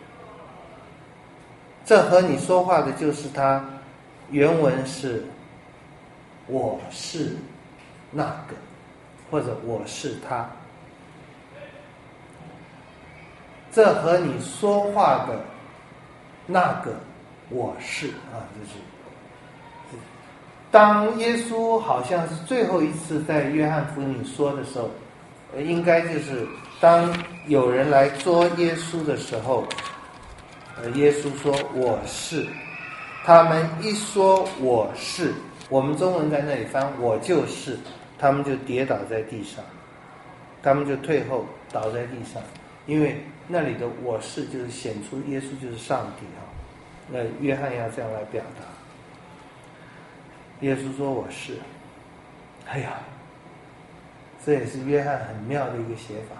这和你说话的就是他，原文是我是那个，或者我是他。这和你说话的那个我是啊，就是当耶稣好像是最后一次在约翰福音里说的时候，应该就是当有人来捉耶稣的时候，呃，耶稣说我是，他们一说我是，我们中文在那里翻我就是，他们就跌倒在地上，他们就退后倒在地上，因为那里的我是就是显出耶稣就是上帝啊，那约翰要这样来表达。耶稣说我是，哎呀，这也是约翰很妙的一个写法，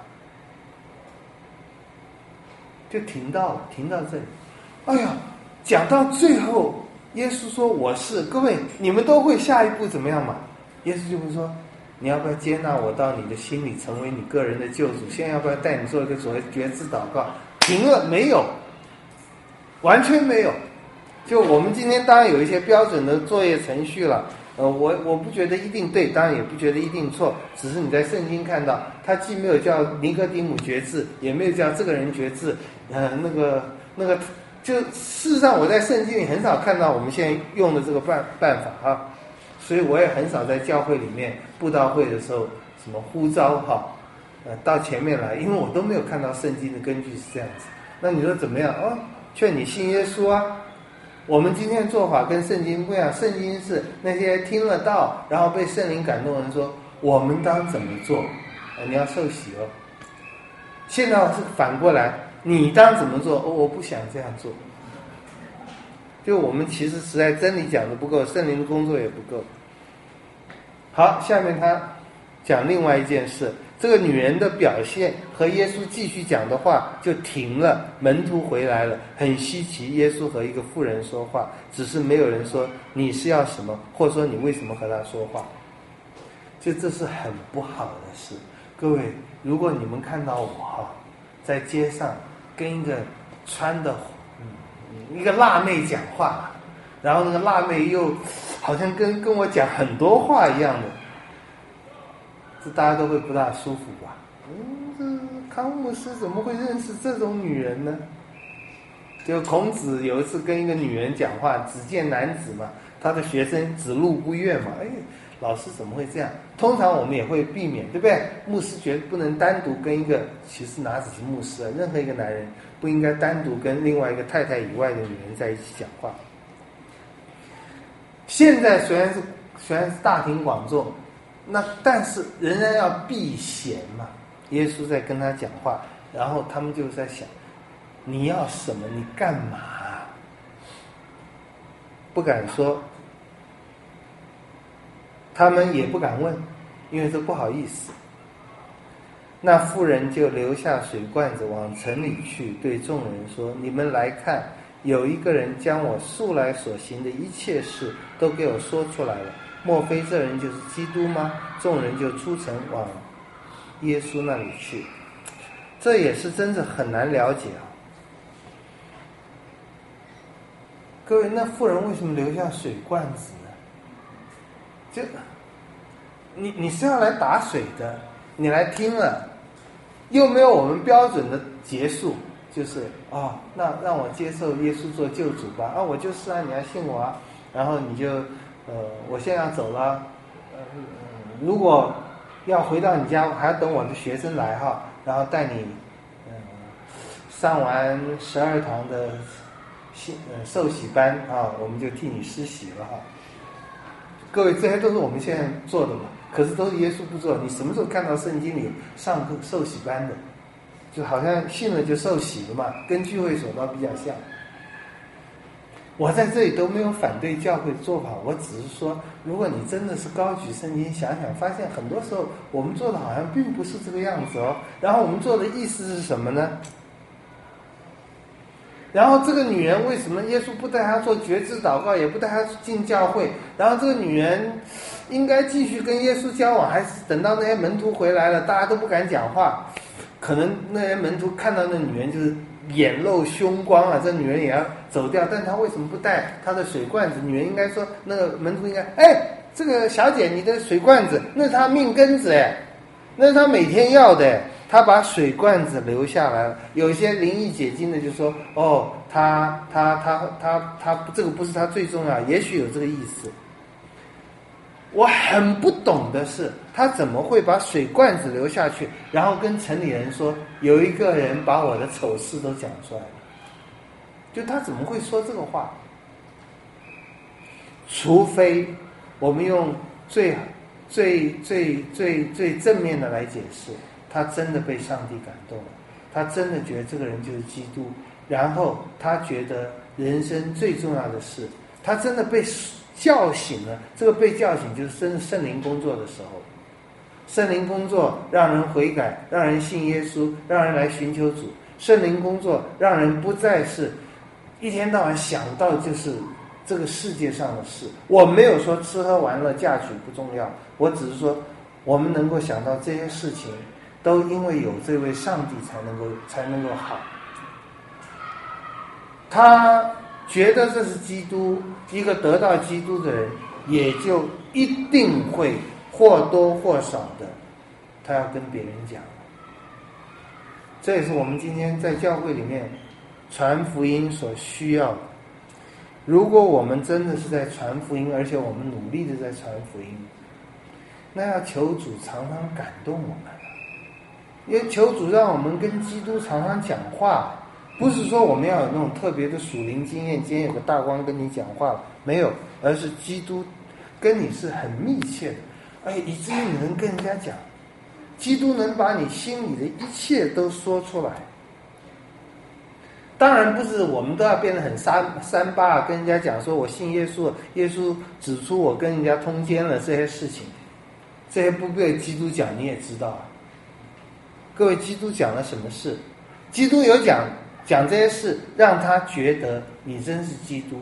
就停到了，停到这里。哎呀，讲到最后，耶稣说我是，各位你们都会下一步怎么样嘛？耶稣就会说，你要不要接纳我到你的心里，成为你个人的救主？现在要不要带你做一个所谓觉知祷告？停了，没有，完全没有。就我们今天当然有一些标准的作业程序了，呃，我我不觉得一定对，当然也不觉得一定错，只是你在圣经看到，他既没有叫尼哥底母决志，也没有叫这个人决志，呃，那个那个，就事实上我在圣经里很少看到我们现在用的这个办办法哈，所以我也很少在教会里面布道会的时候什么呼召哈，呃，到前面来，因为我都没有看到圣经的根据是这样子。那你说怎么样？哦，劝你信耶稣啊。我们今天的做法跟圣经不一样，圣经是那些听了道然后被圣灵感动的人说我们当怎么做，你要受洗哦。现在是反过来，你当怎么做？哦，我不想这样做。就我们其实实在真理讲的不够，圣灵的工作也不够。好，下面他讲另外一件事，这个女人的表现和耶稣继续讲的话就停了，门徒回来了，很稀奇，耶稣和一个妇人说话，只是没有人说你是要什么，或者说你为什么和他说话，就这是很不好的事。各位，如果你们看到我哈，在街上跟一个穿的嗯一个辣妹讲话，然后那个辣妹又好像跟跟我讲很多话一样的，这大家都会不大舒服吧？嗯，这康牧师怎么会认识这种女人呢？就孔子有一次跟一个女人讲话，只见男子嘛，他的学生子路不悦嘛，哎，老师怎么会这样？通常我们也会避免，对不对？牧师绝对不能单独跟一个，其实哪只是牧师啊？任何一个男人不应该单独跟另外一个太太以外的女人在一起讲话。现在虽然是虽然是大庭广众，那但是仍然要避嫌嘛。耶稣在跟他讲话，然后他们就在想，你要什么？你干嘛？不敢说，他们也不敢问，因为这不好意思。那妇人就留下水罐子往城里去，对众人说，你们来看，有一个人将我素来所行的一切事都给我说出来了，莫非这人就是基督吗？众人就出城往耶稣那里去。这也是真的很难了解啊。各位，那妇人为什么留下水罐子呢？就你你是要来打水的，你来听了，又没有我们标准的结束，就是哦，那让我接受耶稣做救主吧，啊，我就是啊，你要信我啊，然后你就呃，我现在要走了，呃，如果要回到你家，还要等我的学生来哈，然后带你，嗯、呃， 上完十二堂的洗呃受洗班啊，我们就替你施洗了哈。各位，这些都是我们现在做的嘛，可是都是耶稣不做。你什么时候看到圣经里上课受洗班的？就好像信了就受洗了嘛，跟聚会所倒比较像。我在这里都没有反对教会做法，我只是说，如果你真的是高举圣经，想想发现很多时候我们做的好像并不是这个样子哦。然后我们做的意思是什么呢？然后这个女人为什么耶稣不带她做决志祷告，也不带她进教会？然后这个女人应该继续跟耶稣交往，还是等到那些门徒回来了，大家都不敢讲话？可能那些门徒看到那女人就是眼露凶光啊，这女人也要走掉，但她为什么不带她的水罐子？女人应该说，那个门徒应该，哎，这个小姐，你的水罐子，那是她命根子哎，那是她每天要的，她把水罐子留下来了。有些灵异解经的就说，哦，她她她她她这个不是她最重要，也许有这个意思。我很不懂的是，他怎么会把水罐子留下去，然后跟城里人说，有一个人把我的丑事都讲出来了？就他怎么会说这个话？除非我们用最最最最最正面的来解释，他真的被上帝感动了，他真的觉得这个人就是基督，然后他觉得人生最重要的事，他真的被叫醒了。这个被叫醒就是圣圣灵工作的时候，圣灵工作让人悔改，让人信耶稣，让人来寻求主。圣灵工作让人不再是一天到晚想到就是这个世界上的事。我没有说吃喝玩乐嫁娶不重要，我只是说我们能够想到这些事情都因为有这位上帝才能够才能够好。他觉得这是基督，一个得到基督的人也就一定会或多或少的他要跟别人讲。这也是我们今天在教会里面传福音所需要的。如果我们真的是在传福音，而且我们努力的在传福音，那要求主常常感动我们，因为求主让我们跟基督常常讲话。不是说我们要有那种特别的属灵经验，今天有个大光跟你讲话了，没有，而是基督跟你是很密切的，哎，以至于你能跟人家讲，基督能把你心里的一切都说出来。当然不是我们都要变得很三三八，跟人家讲说我信耶稣，耶稣指出我跟人家通奸了这些事情，这些不被基督讲你也知道啊。各位，基督讲了什么事？基督有讲讲这些事，让他觉得你真是基督。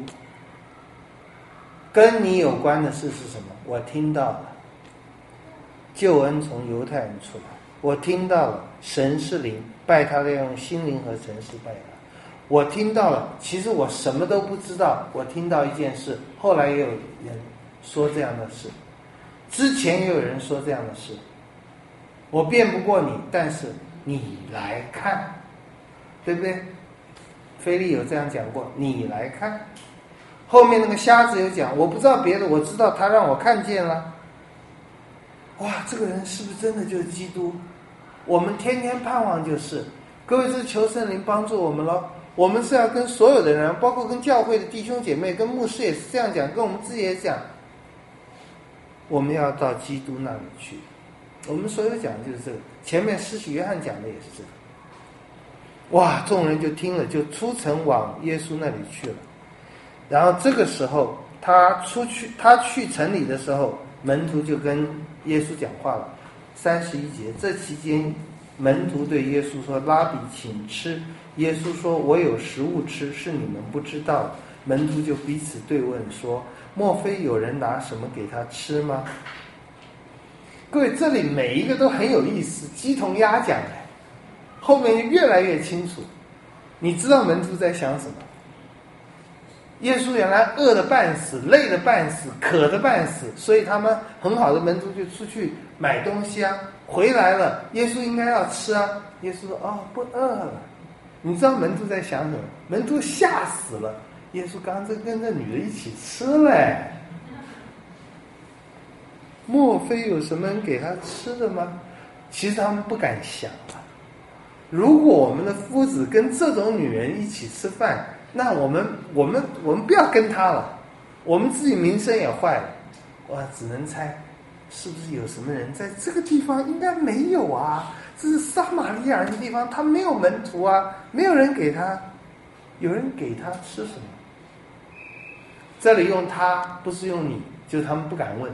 跟你有关的事是什么？我听到了，救恩从犹太人出来，我听到了神是灵，拜他的要用心灵和诚实拜他。我听到了，其实我什么都不知道，我听到一件事，后来也有人说这样的事，之前也有人说这样的事，我辩不过你，但是你来看，对不对？腓力有这样讲过，你来看。后面那个瞎子有讲，我不知道别的，我知道他让我看见了。哇，这个人是不是真的就是基督？我们天天盼望就是。各位，是求圣灵帮助我们咯。我们是要跟所有的人，包括跟教会的弟兄姐妹，跟牧师也是这样讲，跟我们自己也讲，我们要到基督那里去。我们所有讲的就是这个，前面施洗约翰讲的也是这个。哇，众人就听了，就出城往耶稣那里去了。然后这个时候他出去，他去城里的时候，门徒就跟耶稣讲话了。三十一节，这期间门徒对耶稣说，拉比请吃。耶稣说，我有食物吃，是你们不知道的。门徒就彼此对问说，莫非有人拿什么给他吃吗？各位，这里每一个都很有意思，鸡同鸭讲的，后面越来越清楚。你知道门徒在想什么？耶稣原来饿得半死，累得半死，渴得半死，所以他们很好的门徒就出去买东西啊，回来了，耶稣应该要吃啊。耶稣说，哦，不饿了。你知道门徒在想什么？门徒吓死了。耶稣刚才跟这女的一起吃嘞，莫非有什么人给他吃的吗？其实他们不敢想啊。 如果我们的夫子跟这种女人一起吃饭，那我们我们我们不要跟他了，我们自己名声也坏了。我只能猜，是不是有什么人在这个地方？应该没有啊，这是撒玛利亚人的地方，他没有门徒啊，没有人给他，有人给他吃什么？这里用他不是用你，就是他们不敢问，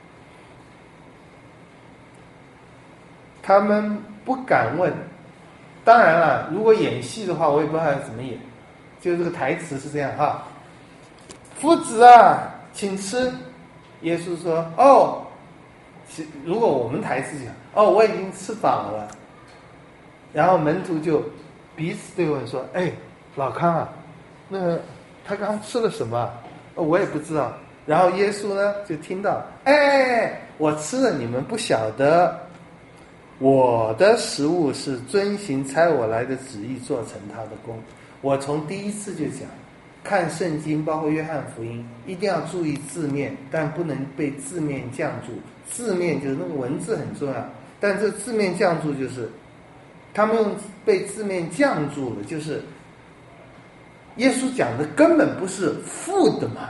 他们不敢问。当然了，如果演戏的话，我也不知道要怎么演，就这个台词是这样哈：夫子啊，请吃。耶稣说：哦，如果我们台词讲，哦，我已经吃饱了。然后门徒就彼此对问说：哎，老康啊，那个他刚刚吃了什么？哦，我也不知道。然后耶稣呢就听到：哎，我吃了，你们不晓得。我的食物是遵行差我来的旨意，做成他的功。我从第一次就讲，看圣经，包括约翰福音，一定要注意字面，但不能被字面降住。字面就是那个文字很重要，但这字面降住就是他们用被字面降住了，就是耶稣讲的根本不是父的嘛。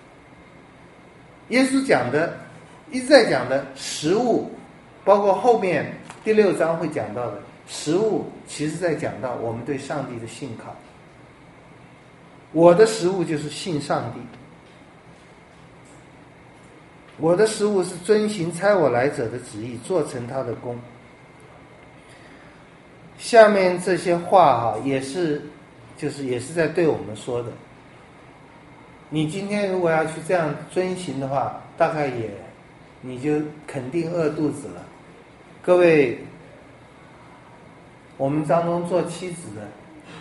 耶稣讲的一直在讲的食物，包括后面第六章会讲到的食物，其实在讲到我们对上帝的信靠。我的食物就是信上帝，我的食物是遵行差我来者的旨意，做成他的功。下面这些话哈、啊，也是就是也是在对我们说的。你今天如果要去这样遵行的话，大概也你就肯定饿肚子了。各位，我们当中做妻子的，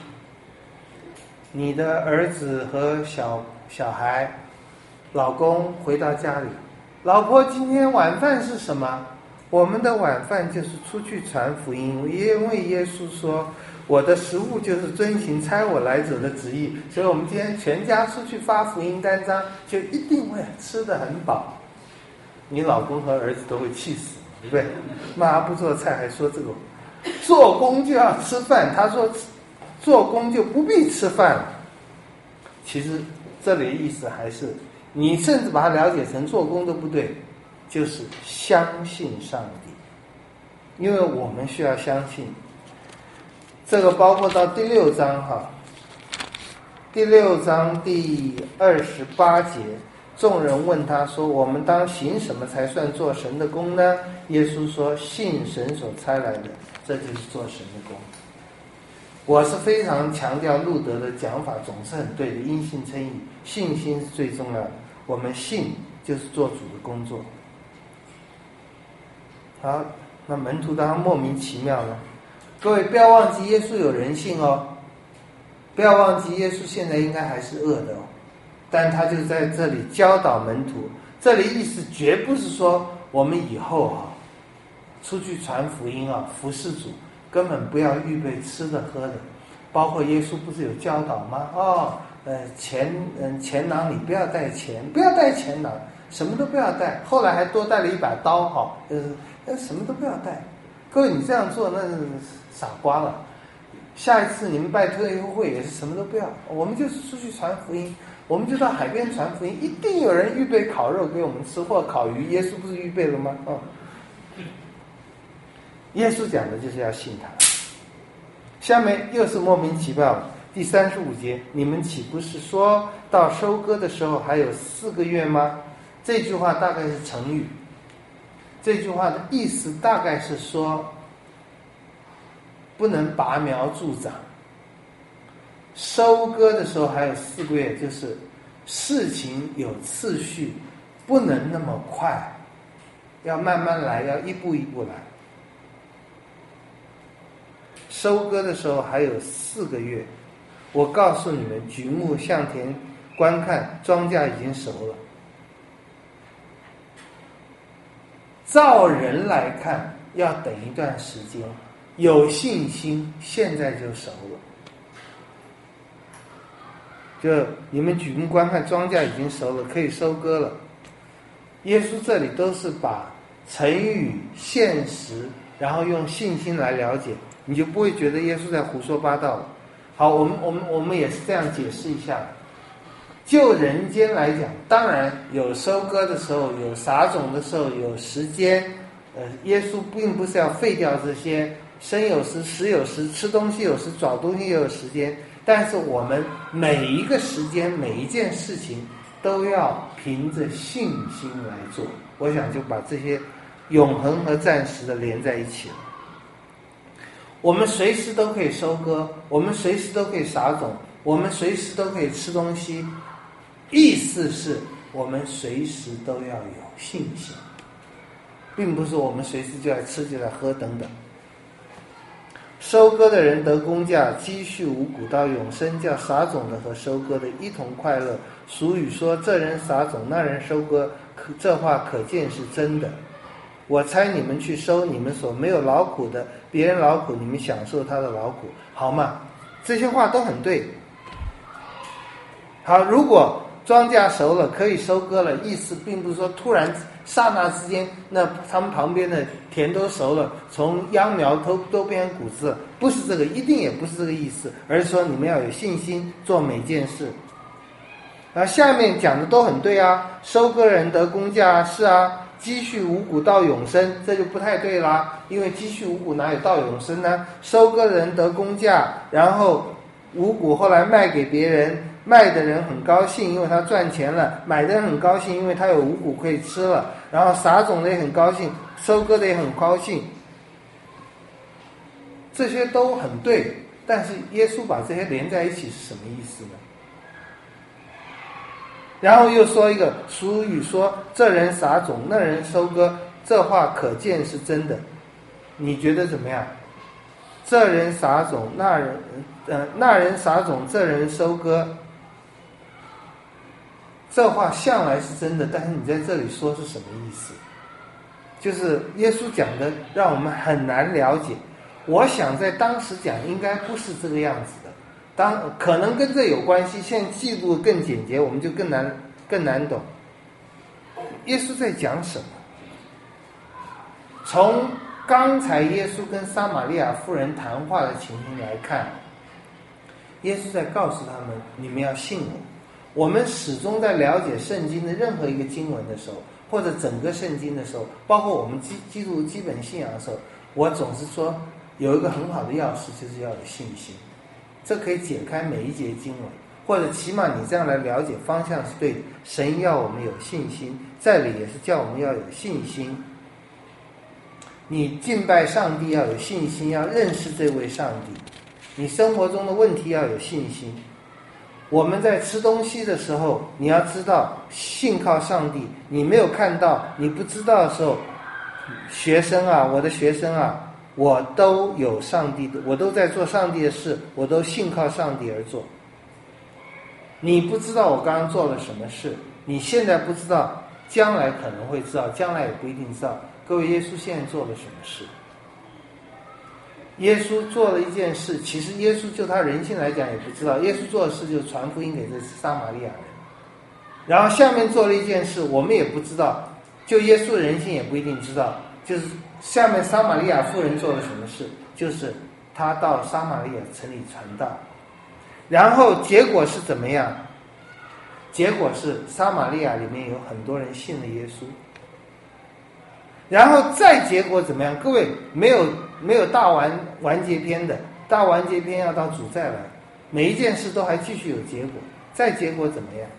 你的儿子和小小孩，老公回到家里，老婆今天晚饭是什么？我们的晚饭就是出去传福音，因为耶稣说我的食物就是遵行差我来者的旨意，所以我们今天全家出去发福音单张，就一定会吃得很饱。你老公和儿子都会气死，对不对？妈不做菜还说这个，做工就要吃饭，他说做工就不必吃饭了。其实这里的意思还是，你甚至把它了解成做工都不对，就是相信上帝。因为我们需要相信，这个包括到第六章哈，第六章第二十八节，众人问他说：我们当行什么才算做神的工呢？耶稣说：信神所差来的，这就是做神的工。我是非常强调路德的讲法总是很对的，因信称义，信心是最重要的。我们信就是做主的工作。好，那门徒当然莫名其妙了。各位不要忘记耶稣有人性哦，不要忘记耶稣现在应该还是恶的哦，但他就在这里教导门徒。这里意思绝不是说我们以后啊出去传福音啊服侍主根本不要预备吃的喝的，包括耶稣不是有教导吗？哦，呃，钱嗯钱囊里不要带钱，不要带钱囊，什么都不要带。后来还多带了一把刀哈，呃，呃什么都不要带。各位，你这样做那是傻瓜了。下一次你们拜退休会也是什么都不要，我们就是出去传福音，我们就到海边传福音，一定有人预备烤肉给我们吃或烤鱼，耶稣不是预备了吗？嗯。耶稣讲的就是要信他。下面又是莫名其妙，第三十五节，你们岂不是说到收割的时候还有四个月吗？这句话大概是成语，这句话的意思大概是说不能拔苗助长，收割的时候还有四个月，就是事情有次序，不能那么快，要慢慢来，要一步一步来。收割的时候还有四个月，我告诉你们，举目向田观看，庄稼已经熟了。照人来看，要等一段时间，有信心，现在就熟了。就你们举目观看，庄稼已经熟了，可以收割了。耶稣这里都是把成语、现实，然后用信心来了解。 你就不会觉得耶稣在胡说八道了。好，我们我们我们也是这样解释一下。就人间来讲，当然有收割的时候，有撒种的时候，有时间。呃，耶稣并不是要废掉这些生有时、死有时，吃东西有时，找东西也有时间。但是我们每一个时间、每一件事情都要凭着信心来做。我想就把这些永恒和暂时的连在一起了。我们随时都可以收割，我们随时都可以撒种，我们随时都可以吃东西。意思是我们随时都要有信心，并不是我们随时就来吃就来喝等等。收割的人得工价，积蓄五谷到永生，叫撒种的和收割的一同快乐。俗语说，这人撒种，那人收割，这话可见是真的。我差你们去收你们所没有劳苦的，别人劳苦，你们享受他的劳苦，好吗？这些话都很对。好，如果庄稼熟了，可以收割了，意思并不是说突然刹那之间，那他们旁边的田都熟了，从秧苗都都变成谷子了，不是这个，一定也不是这个意思，而是说你们要有信心做每件事。然后下面讲的都很对啊，收割人得工价，是啊，积蓄五谷到永生，这就不太对啦，因为积蓄五谷哪有到永生呢？收割人得工价，然后五谷后来卖给别人，卖的人很高兴，因为他赚钱了；买的人很高兴，因为他有五谷可以吃了。然后撒种的也很高兴，收割的也很高兴，这些都很对。但是耶稣把这些连在一起是什么意思呢？然后又说一个俗语说，这人撒种，那人收割，这话可见是真的。你觉得怎么样？这人撒种，那人呃那人撒种，这人收割，这话向来是真的，但是你在这里说是什么意思？就是耶稣讲的让我们很难了解。我想在当时讲应该不是这个样子的，当可能跟这有关系，现在记录更简洁，我们就更难更难懂。耶稣在讲什么？从刚才耶稣跟撒玛利亚妇人谈话的情形来看，耶稣在告诉他们，你们要信我。我们始终在了解圣经的任何一个经文的时候，或者整个圣经的时候，包括我们基基督基本信仰的时候，我总是说有一个很好的钥匙，就是要有信心。这可以解开每一节经文，或者起码你这样来了解方向是对的。神要我们有信心，这里也是叫我们要有信心。你敬拜上帝要有信心，要认识这位上帝。你生活中的问题要有信心。我们在吃东西的时候，你要知道信靠上帝。你没有看到，你不知道的时候，学生啊，我的学生啊，我都有上帝的，我都在做上帝的事，我都信靠上帝而做。你不知道我刚刚做了什么事，你现在不知道，将来可能会知道，将来也不一定知道。各位，耶稣现在做了什么事？耶稣做了一件事，其实耶稣就他人性来讲也不知道，耶稣做的事就是传福音给这撒玛利亚人。然后下面做了一件事，我们也不知道，就耶稣的人性也不一定知道，就是下面撒玛利亚妇人做了什么事，就是他到撒玛利亚城里传道，然后结果是怎么样？结果是撒玛利亚里面有很多人信了耶稣。然后再结果怎么样？各位，没有没有大完完结篇的，大完结篇要到主再来，每一件事都还继续有结果。再结果怎么样？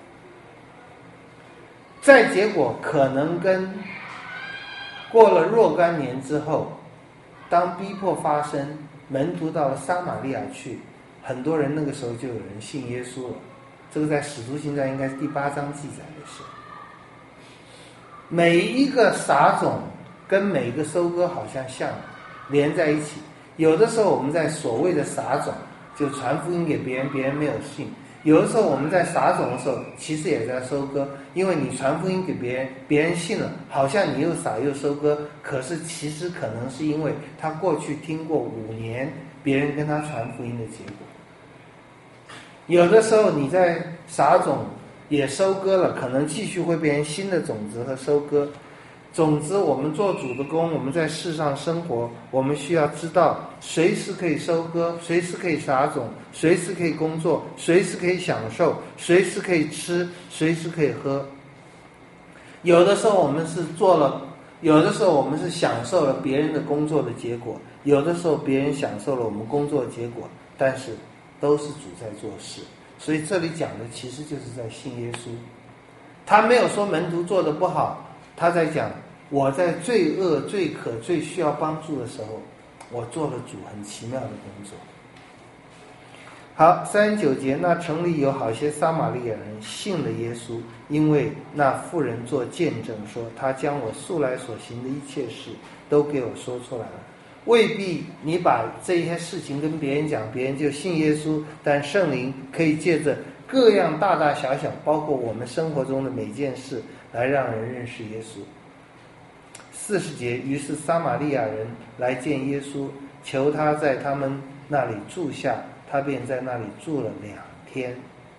再结果可能跟过了若干年之后，当逼迫发生，门徒到了撒玛利亚去，很多人那个时候就有人信耶稣了。这个在使徒行传应该是第八章记载的事。每一个撒种跟每一个收割好像像连在一起。有的时候我们在所谓的撒种，就传福音给别人，别人没有信；有的时候我们在撒种的时候，其实也在收割，因为你传福音给别人，别人信了，好像你又撒又收割，可是其实可能是因为他过去听过五年别人跟他传福音的结果。有的时候你在撒种也收割了，可能继续会变成新的种子和收割。 总之，我们做主的工，我们在世上生活，我们需要知道，随时可以收割，随时可以撒种，随时可以工作，随时可以享受，随时可以吃，随时可以喝。有的时候我们是做了，有的时候我们是享受了别人的工作的结果，有的时候别人享受了我们工作的结果，但是都是主在做事。所以这里讲的其实就是在信耶稣。他没有说门徒做的不好，他在讲我在最恶最渴最需要帮助的时候，我做了主很奇妙的工作。好，三十九节，那城里有好些撒玛利亚人信了耶稣，因为那妇人做见证说，他将我素来所行的一切事都给我说出来了。未必你把这些事情跟别人讲，别人就信耶稣，但圣灵可以借着各样大大小小，包括我们生活中的每件事，来让人认识耶稣。四十节，于是撒玛利亚人来见耶稣，求他在他们那里住下，他便在那里住了两天。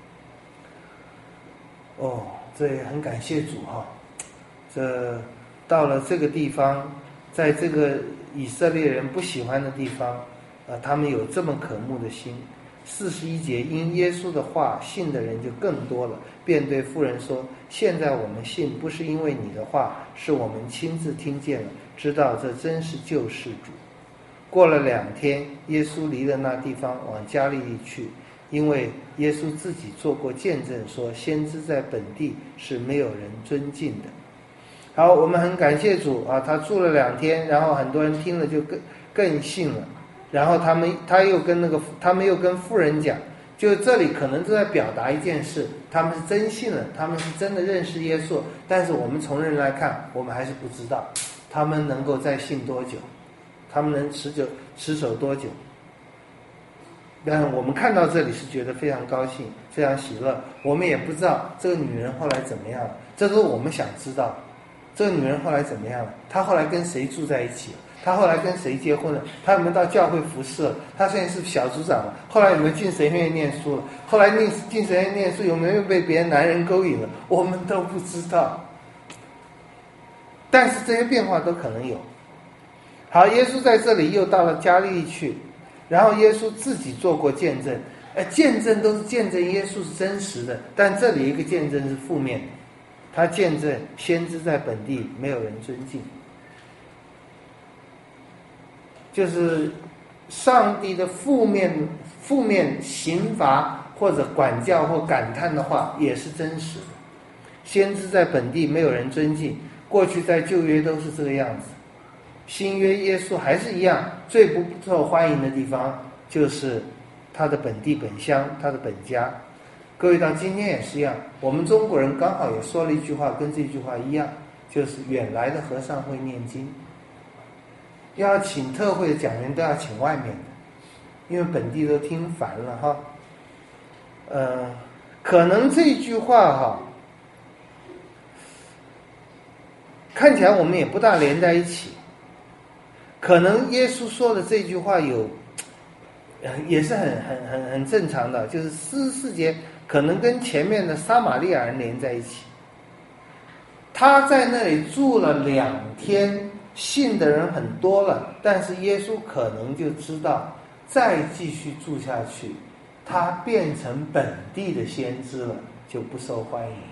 哦，这也很感谢主哈、哦！这到了这个地方，在这个以色列人不喜欢的地方，呃，他们有这么渴慕的心。四十一节，因耶稣的话，信的人就更多了，便对妇人说：现在我们信，不是因为你的话，是我们亲自听见了，知道这真是救世主。过了两天，耶稣离了那地方，往加利利去，因为耶稣自己做过见证，说先知在本地是没有人尊敬的。好，我们很感谢主啊，他住了两天，然后很多人听了就更更信了。然后他们他又跟那个他们又跟妇人讲，就这里可能都在表达一件事，他们是真信了，他们是真的认识耶稣，但是我们从人来看，我们还是不知道他们能够再信多久，他们能持久持守多久。但我们看到这里是觉得非常高兴，非常喜乐。我们也不知道这个女人后来怎么样了，这都是我们想知道。这个女人后来怎么样了？她后来跟谁住在一起了？她后来跟谁结婚了？她有没有到教会服侍了？她现在是小组长了。后来有没有进神学院念书了？后来进进神学院念书有没有被别的男人勾引了？我们都不知道。但是这些变化都可能有。好，耶稣在这里又到了加利利去，然后耶稣自己做过见证。哎，见证都是见证耶稣是真实的，但这里一个见证是负面的。他见证先知在本地没有人尊敬。就是上帝的负面负面刑罚或者管教或感叹的话也是真实的。先知在本地没有人尊敬，过去在旧约都是这个样子，新约耶稣还是一样，最不受欢迎的地方就是他的本地本乡，他的本家。各位到今天也是一样，我们中国人刚好也说了一句话跟这句话一样，就是远来的和尚会念经。要请特会的讲员都要请外面的，因为本地都听烦了哈。呃，可能这句话哈，看起来我们也不大连在一起。可能耶稣说的这句话有，也是很很很很正常的，就是四十四节可能跟前面的撒玛利亚人连在一起。他在那里住了两天，信的人很多了，但是耶稣可能就知道再继续住下去，他变成本地的先知了，就不受欢迎了。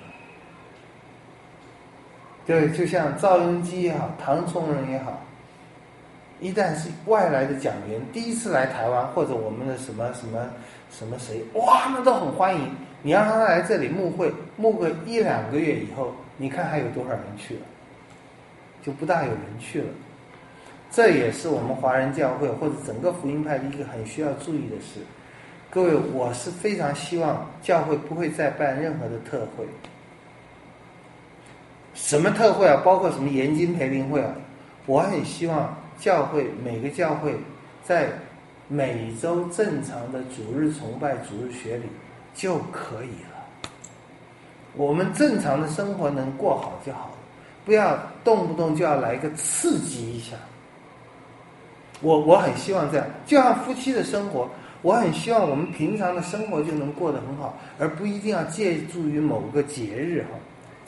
对，就像赵雍基也好，唐崇仁也好，一旦是外来的讲员第一次来台湾，或者我们的什么什么什么谁，哇，那都很欢迎。你让他来这里牧会，牧个一两个月以后，你看还有多少人去了？就不大有人去了。这也是我们华人教会或者整个福音派的一个很需要注意的事。各位，我是非常希望教会不会再办任何的特会。什么特会啊？包括什么研经培灵会啊？我很希望教会每个教会在每周正常的主日崇拜、主日学里就可以了。我们正常的生活能过好就好了，不要动不动就要来个刺激一下。我我很希望这样，就像夫妻的生活，我很希望我们平常的生活就能过得很好，而不一定要借助于某个节日哈。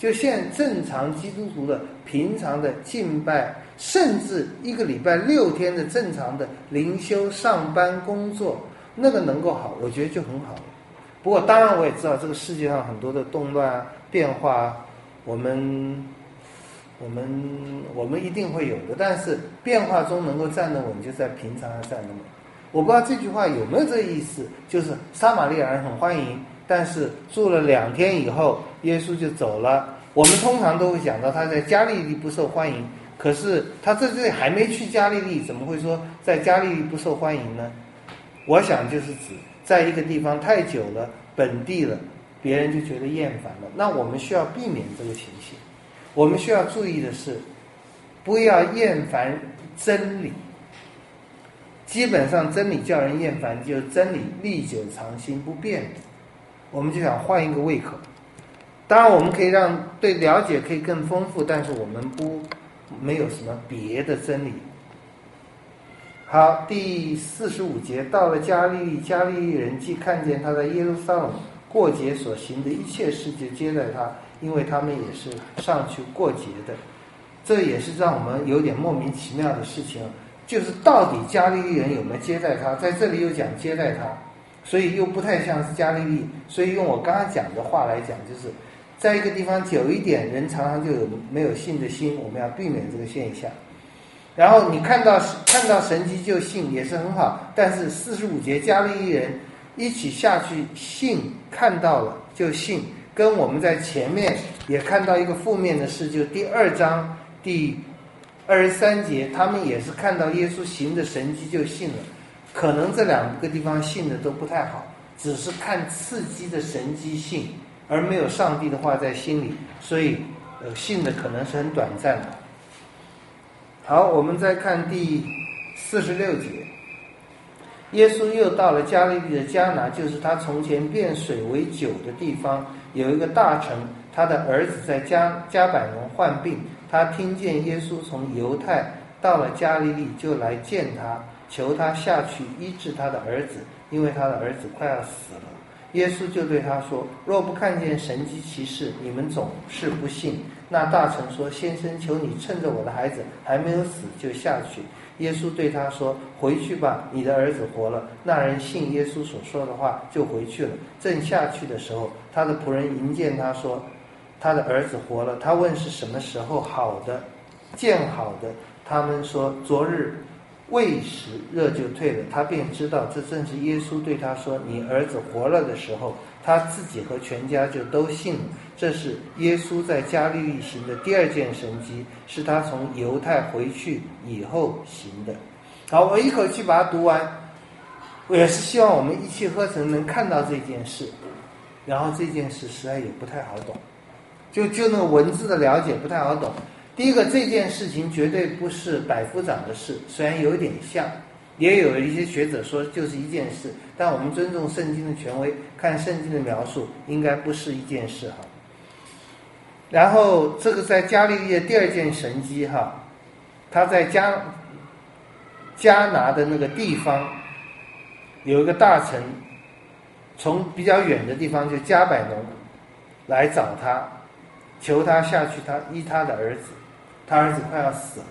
就现正常基督徒的平常的敬拜，甚至一个礼拜六天的正常的灵修、上班、工作，那个能够好，我觉得就很好了。不过当然我也知道这个世界上很多的动乱啊、变化啊，我们我们我们一定会有的，但是变化中能够站得稳，就在平常上站得稳。我不知道这句话有没有这个意思，就是撒玛利亚人很欢迎，但是住了两天以后耶稣就走了。我们通常都会讲到他在加利利不受欢迎，可是他在这里还没去加利利，怎么会说在加利利不受欢迎呢？我想就是指在一个地方太久了，本地了，别人就觉得厌烦了。那我们需要避免这个情形。我们需要注意的是，不要厌烦真理。基本上真理叫人厌烦，就是真理历久常新不变的。我们就想换一个胃口。当然我们可以让对了解可以更丰富，但是我们不没有什么别的真理。好，第四十五节，到了加利利，加利利人既看见他在耶路撒冷过节所行的一切事，就接待他，因为他们也是上去过节的。这也是让我们有点莫名其妙的事情，就是到底加利利人有没有接待他？在这里又讲接待他，所以又不太像是加利利。所以用我刚刚讲的话来讲，就是在一个地方久一点，人常常就有没有信的心，我们要避免这个现象。然后你看到看到神迹就信也是很好，但是四十五节加利利人一起下去信，看到了就信，跟我们在前面也看到一个负面的事，就第二章第二十三节，他们也是看到耶稣行的神迹就信了。可能这两个地方信的都不太好，只是看刺激的神迹信，而没有上帝的话在心里，所以呃信的可能是很短暂的。好，我们再看第四十六节，耶稣又到了加利利的迦拿，就是他从前变水为酒的地方，有一个大臣，他的儿子在加加百农患病，他听见耶稣从犹太到了加利利，就来见他，求他下去医治他的儿子，因为他的儿子快要死了。耶稣就对他说，若不看见神迹奇事，你们总是不信。那大臣说，先生，求你趁着我的孩子还没有死就下去。耶稣对他说，回去吧，你的儿子活了。那人信耶稣所说的话，就回去了。正下去的时候，他的仆人迎见他说，他的儿子活了。他问是什么时候好的，见好的。他们说，昨日未时热就退了。他便知道这正是耶稣对他说，你儿子活了的时候，他自己和全家就都信了。这是耶稣在加利利行的第二件神迹，是他从犹太回去以后行的。好，我一口气把它读完，我也是希望我们一气呵成能看到这件事，然后这件事实在也不太好懂，就就那个文字的了解不太好懂。第一个，这件事情绝对不是百夫长的事，虽然有点像，也有一些学者说就是一件事，但我们尊重圣经的权威，看圣经的描述，应该不是一件事哈。然后这个在加利利的第二件神迹哈，他在加加拿的那个地方有一个大臣，从比较远的地方就加百农来找他，求他下去他医他的儿子，他儿子快要死了。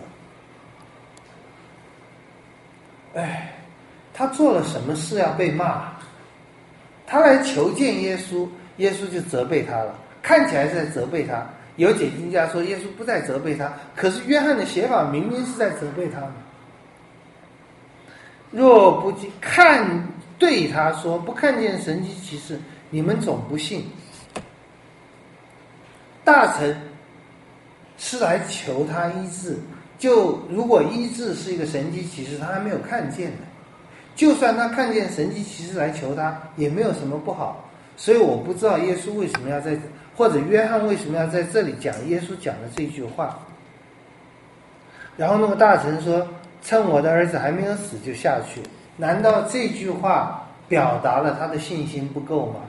哎，他做了什么事要被骂？他来求见耶稣，耶稣就责备他了，看起来是在责备他。有解经家说耶稣不在责备他，可是约翰的写法明明是在责备他。若不看对他说，不看见神迹奇事，你们总不信。大臣是来求他医治，就如果医治是一个神迹奇事，他还没有看见的，就算他看见神迹奇事来求他，也没有什么不好。所以我不知道耶稣为什么要在，或者约翰为什么要在这里讲耶稣讲的这句话。然后那个大臣说，趁我的儿子还没有死就下去。难道这句话表达了他的信心不够吗？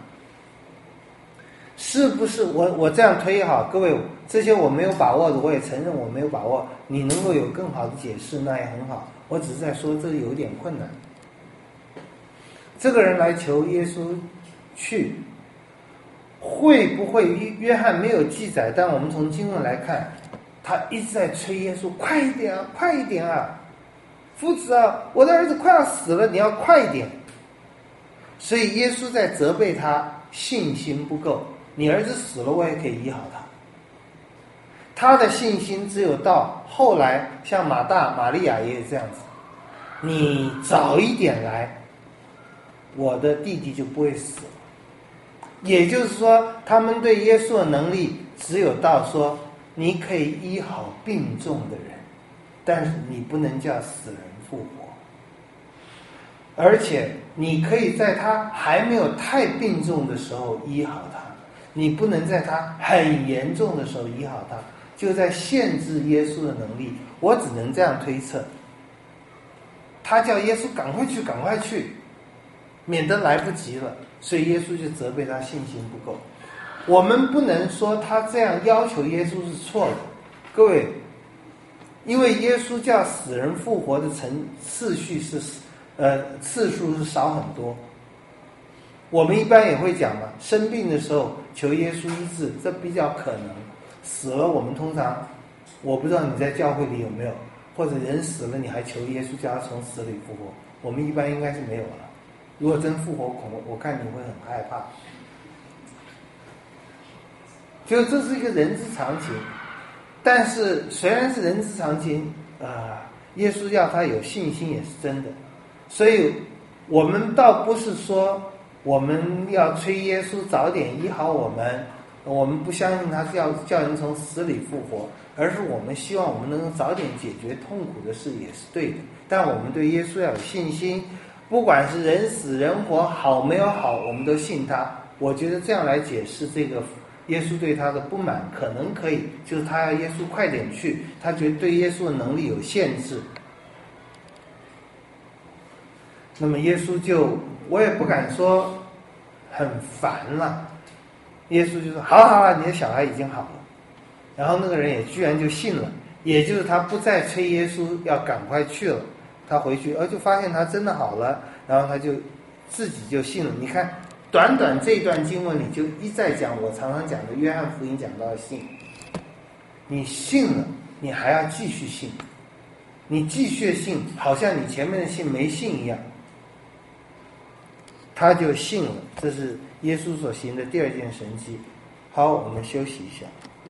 是不是我我这样推好，各位，这些我没有把握的，我也承认我没有把握，你能够有更好的解释那也很好，我只是在说这有点困难。这个人来求耶稣去， 会不会约翰没有记载，但我们从经文来看，他一直在催耶稣快一点啊，快一点啊，夫子啊，我的儿子快要死了，你要快一点。所以耶稣在责备他信心不够，你儿子死了我也可以医好他。他的信心只有到后来，像马大玛利亚也有这样子，你早一点来，我的弟弟就不会死了。也就是说，他们对耶稣的能力只有到说你可以医好病重的人，但是你不能叫死人复活，而且你可以在他还没有太病重的时候医好他，你不能在他很严重的时候医好他，就在限制耶稣的能力。我只能这样推测，他叫耶稣赶快去赶快去，免得来不及了，所以耶稣就责备他信心不够。我们不能说他这样要求耶稣是错的，各位，因为耶稣叫死人复活的层次序是呃次数是少很多。我们一般也会讲嘛，生病的时候求耶稣医治，这比较可能。死了我们通常，我不知道你在教会里有没有，或者人死了你还求耶稣叫他从死里复活，我们一般应该是没有了。如果真复活，恐我看你会很害怕。就这是一个人之常情，但是虽然是人之常情，呃，耶稣要他有信心也是真的，所以我们倒不是说我们要催耶稣早点医好我们，我们不相信他是要叫人从死里复活，而是我们希望我们能够早点解决痛苦的事也是对的。但我们对耶稣要有信心，不管是人死人活好没有好，我们都信他。我觉得这样来解释这个耶稣对他的不满可能可以，就是他要耶稣快点去，他觉得对耶稣的能力有限制。那么耶稣就，我也不敢说很烦了，耶稣就说好好了，你的小孩已经好了。然后那个人也居然就信了，也就是他不再催耶稣要赶快去了，他回去而就发现他真的好了，然后他就自己就信了。你看短短这段经文里就一再讲我常常讲的约翰福音讲到的信，你信了你还要继续信，你继续信好像你前面的信没信一样，他就信了。这是耶稣所行的第二件神迹。好，我们休息一下。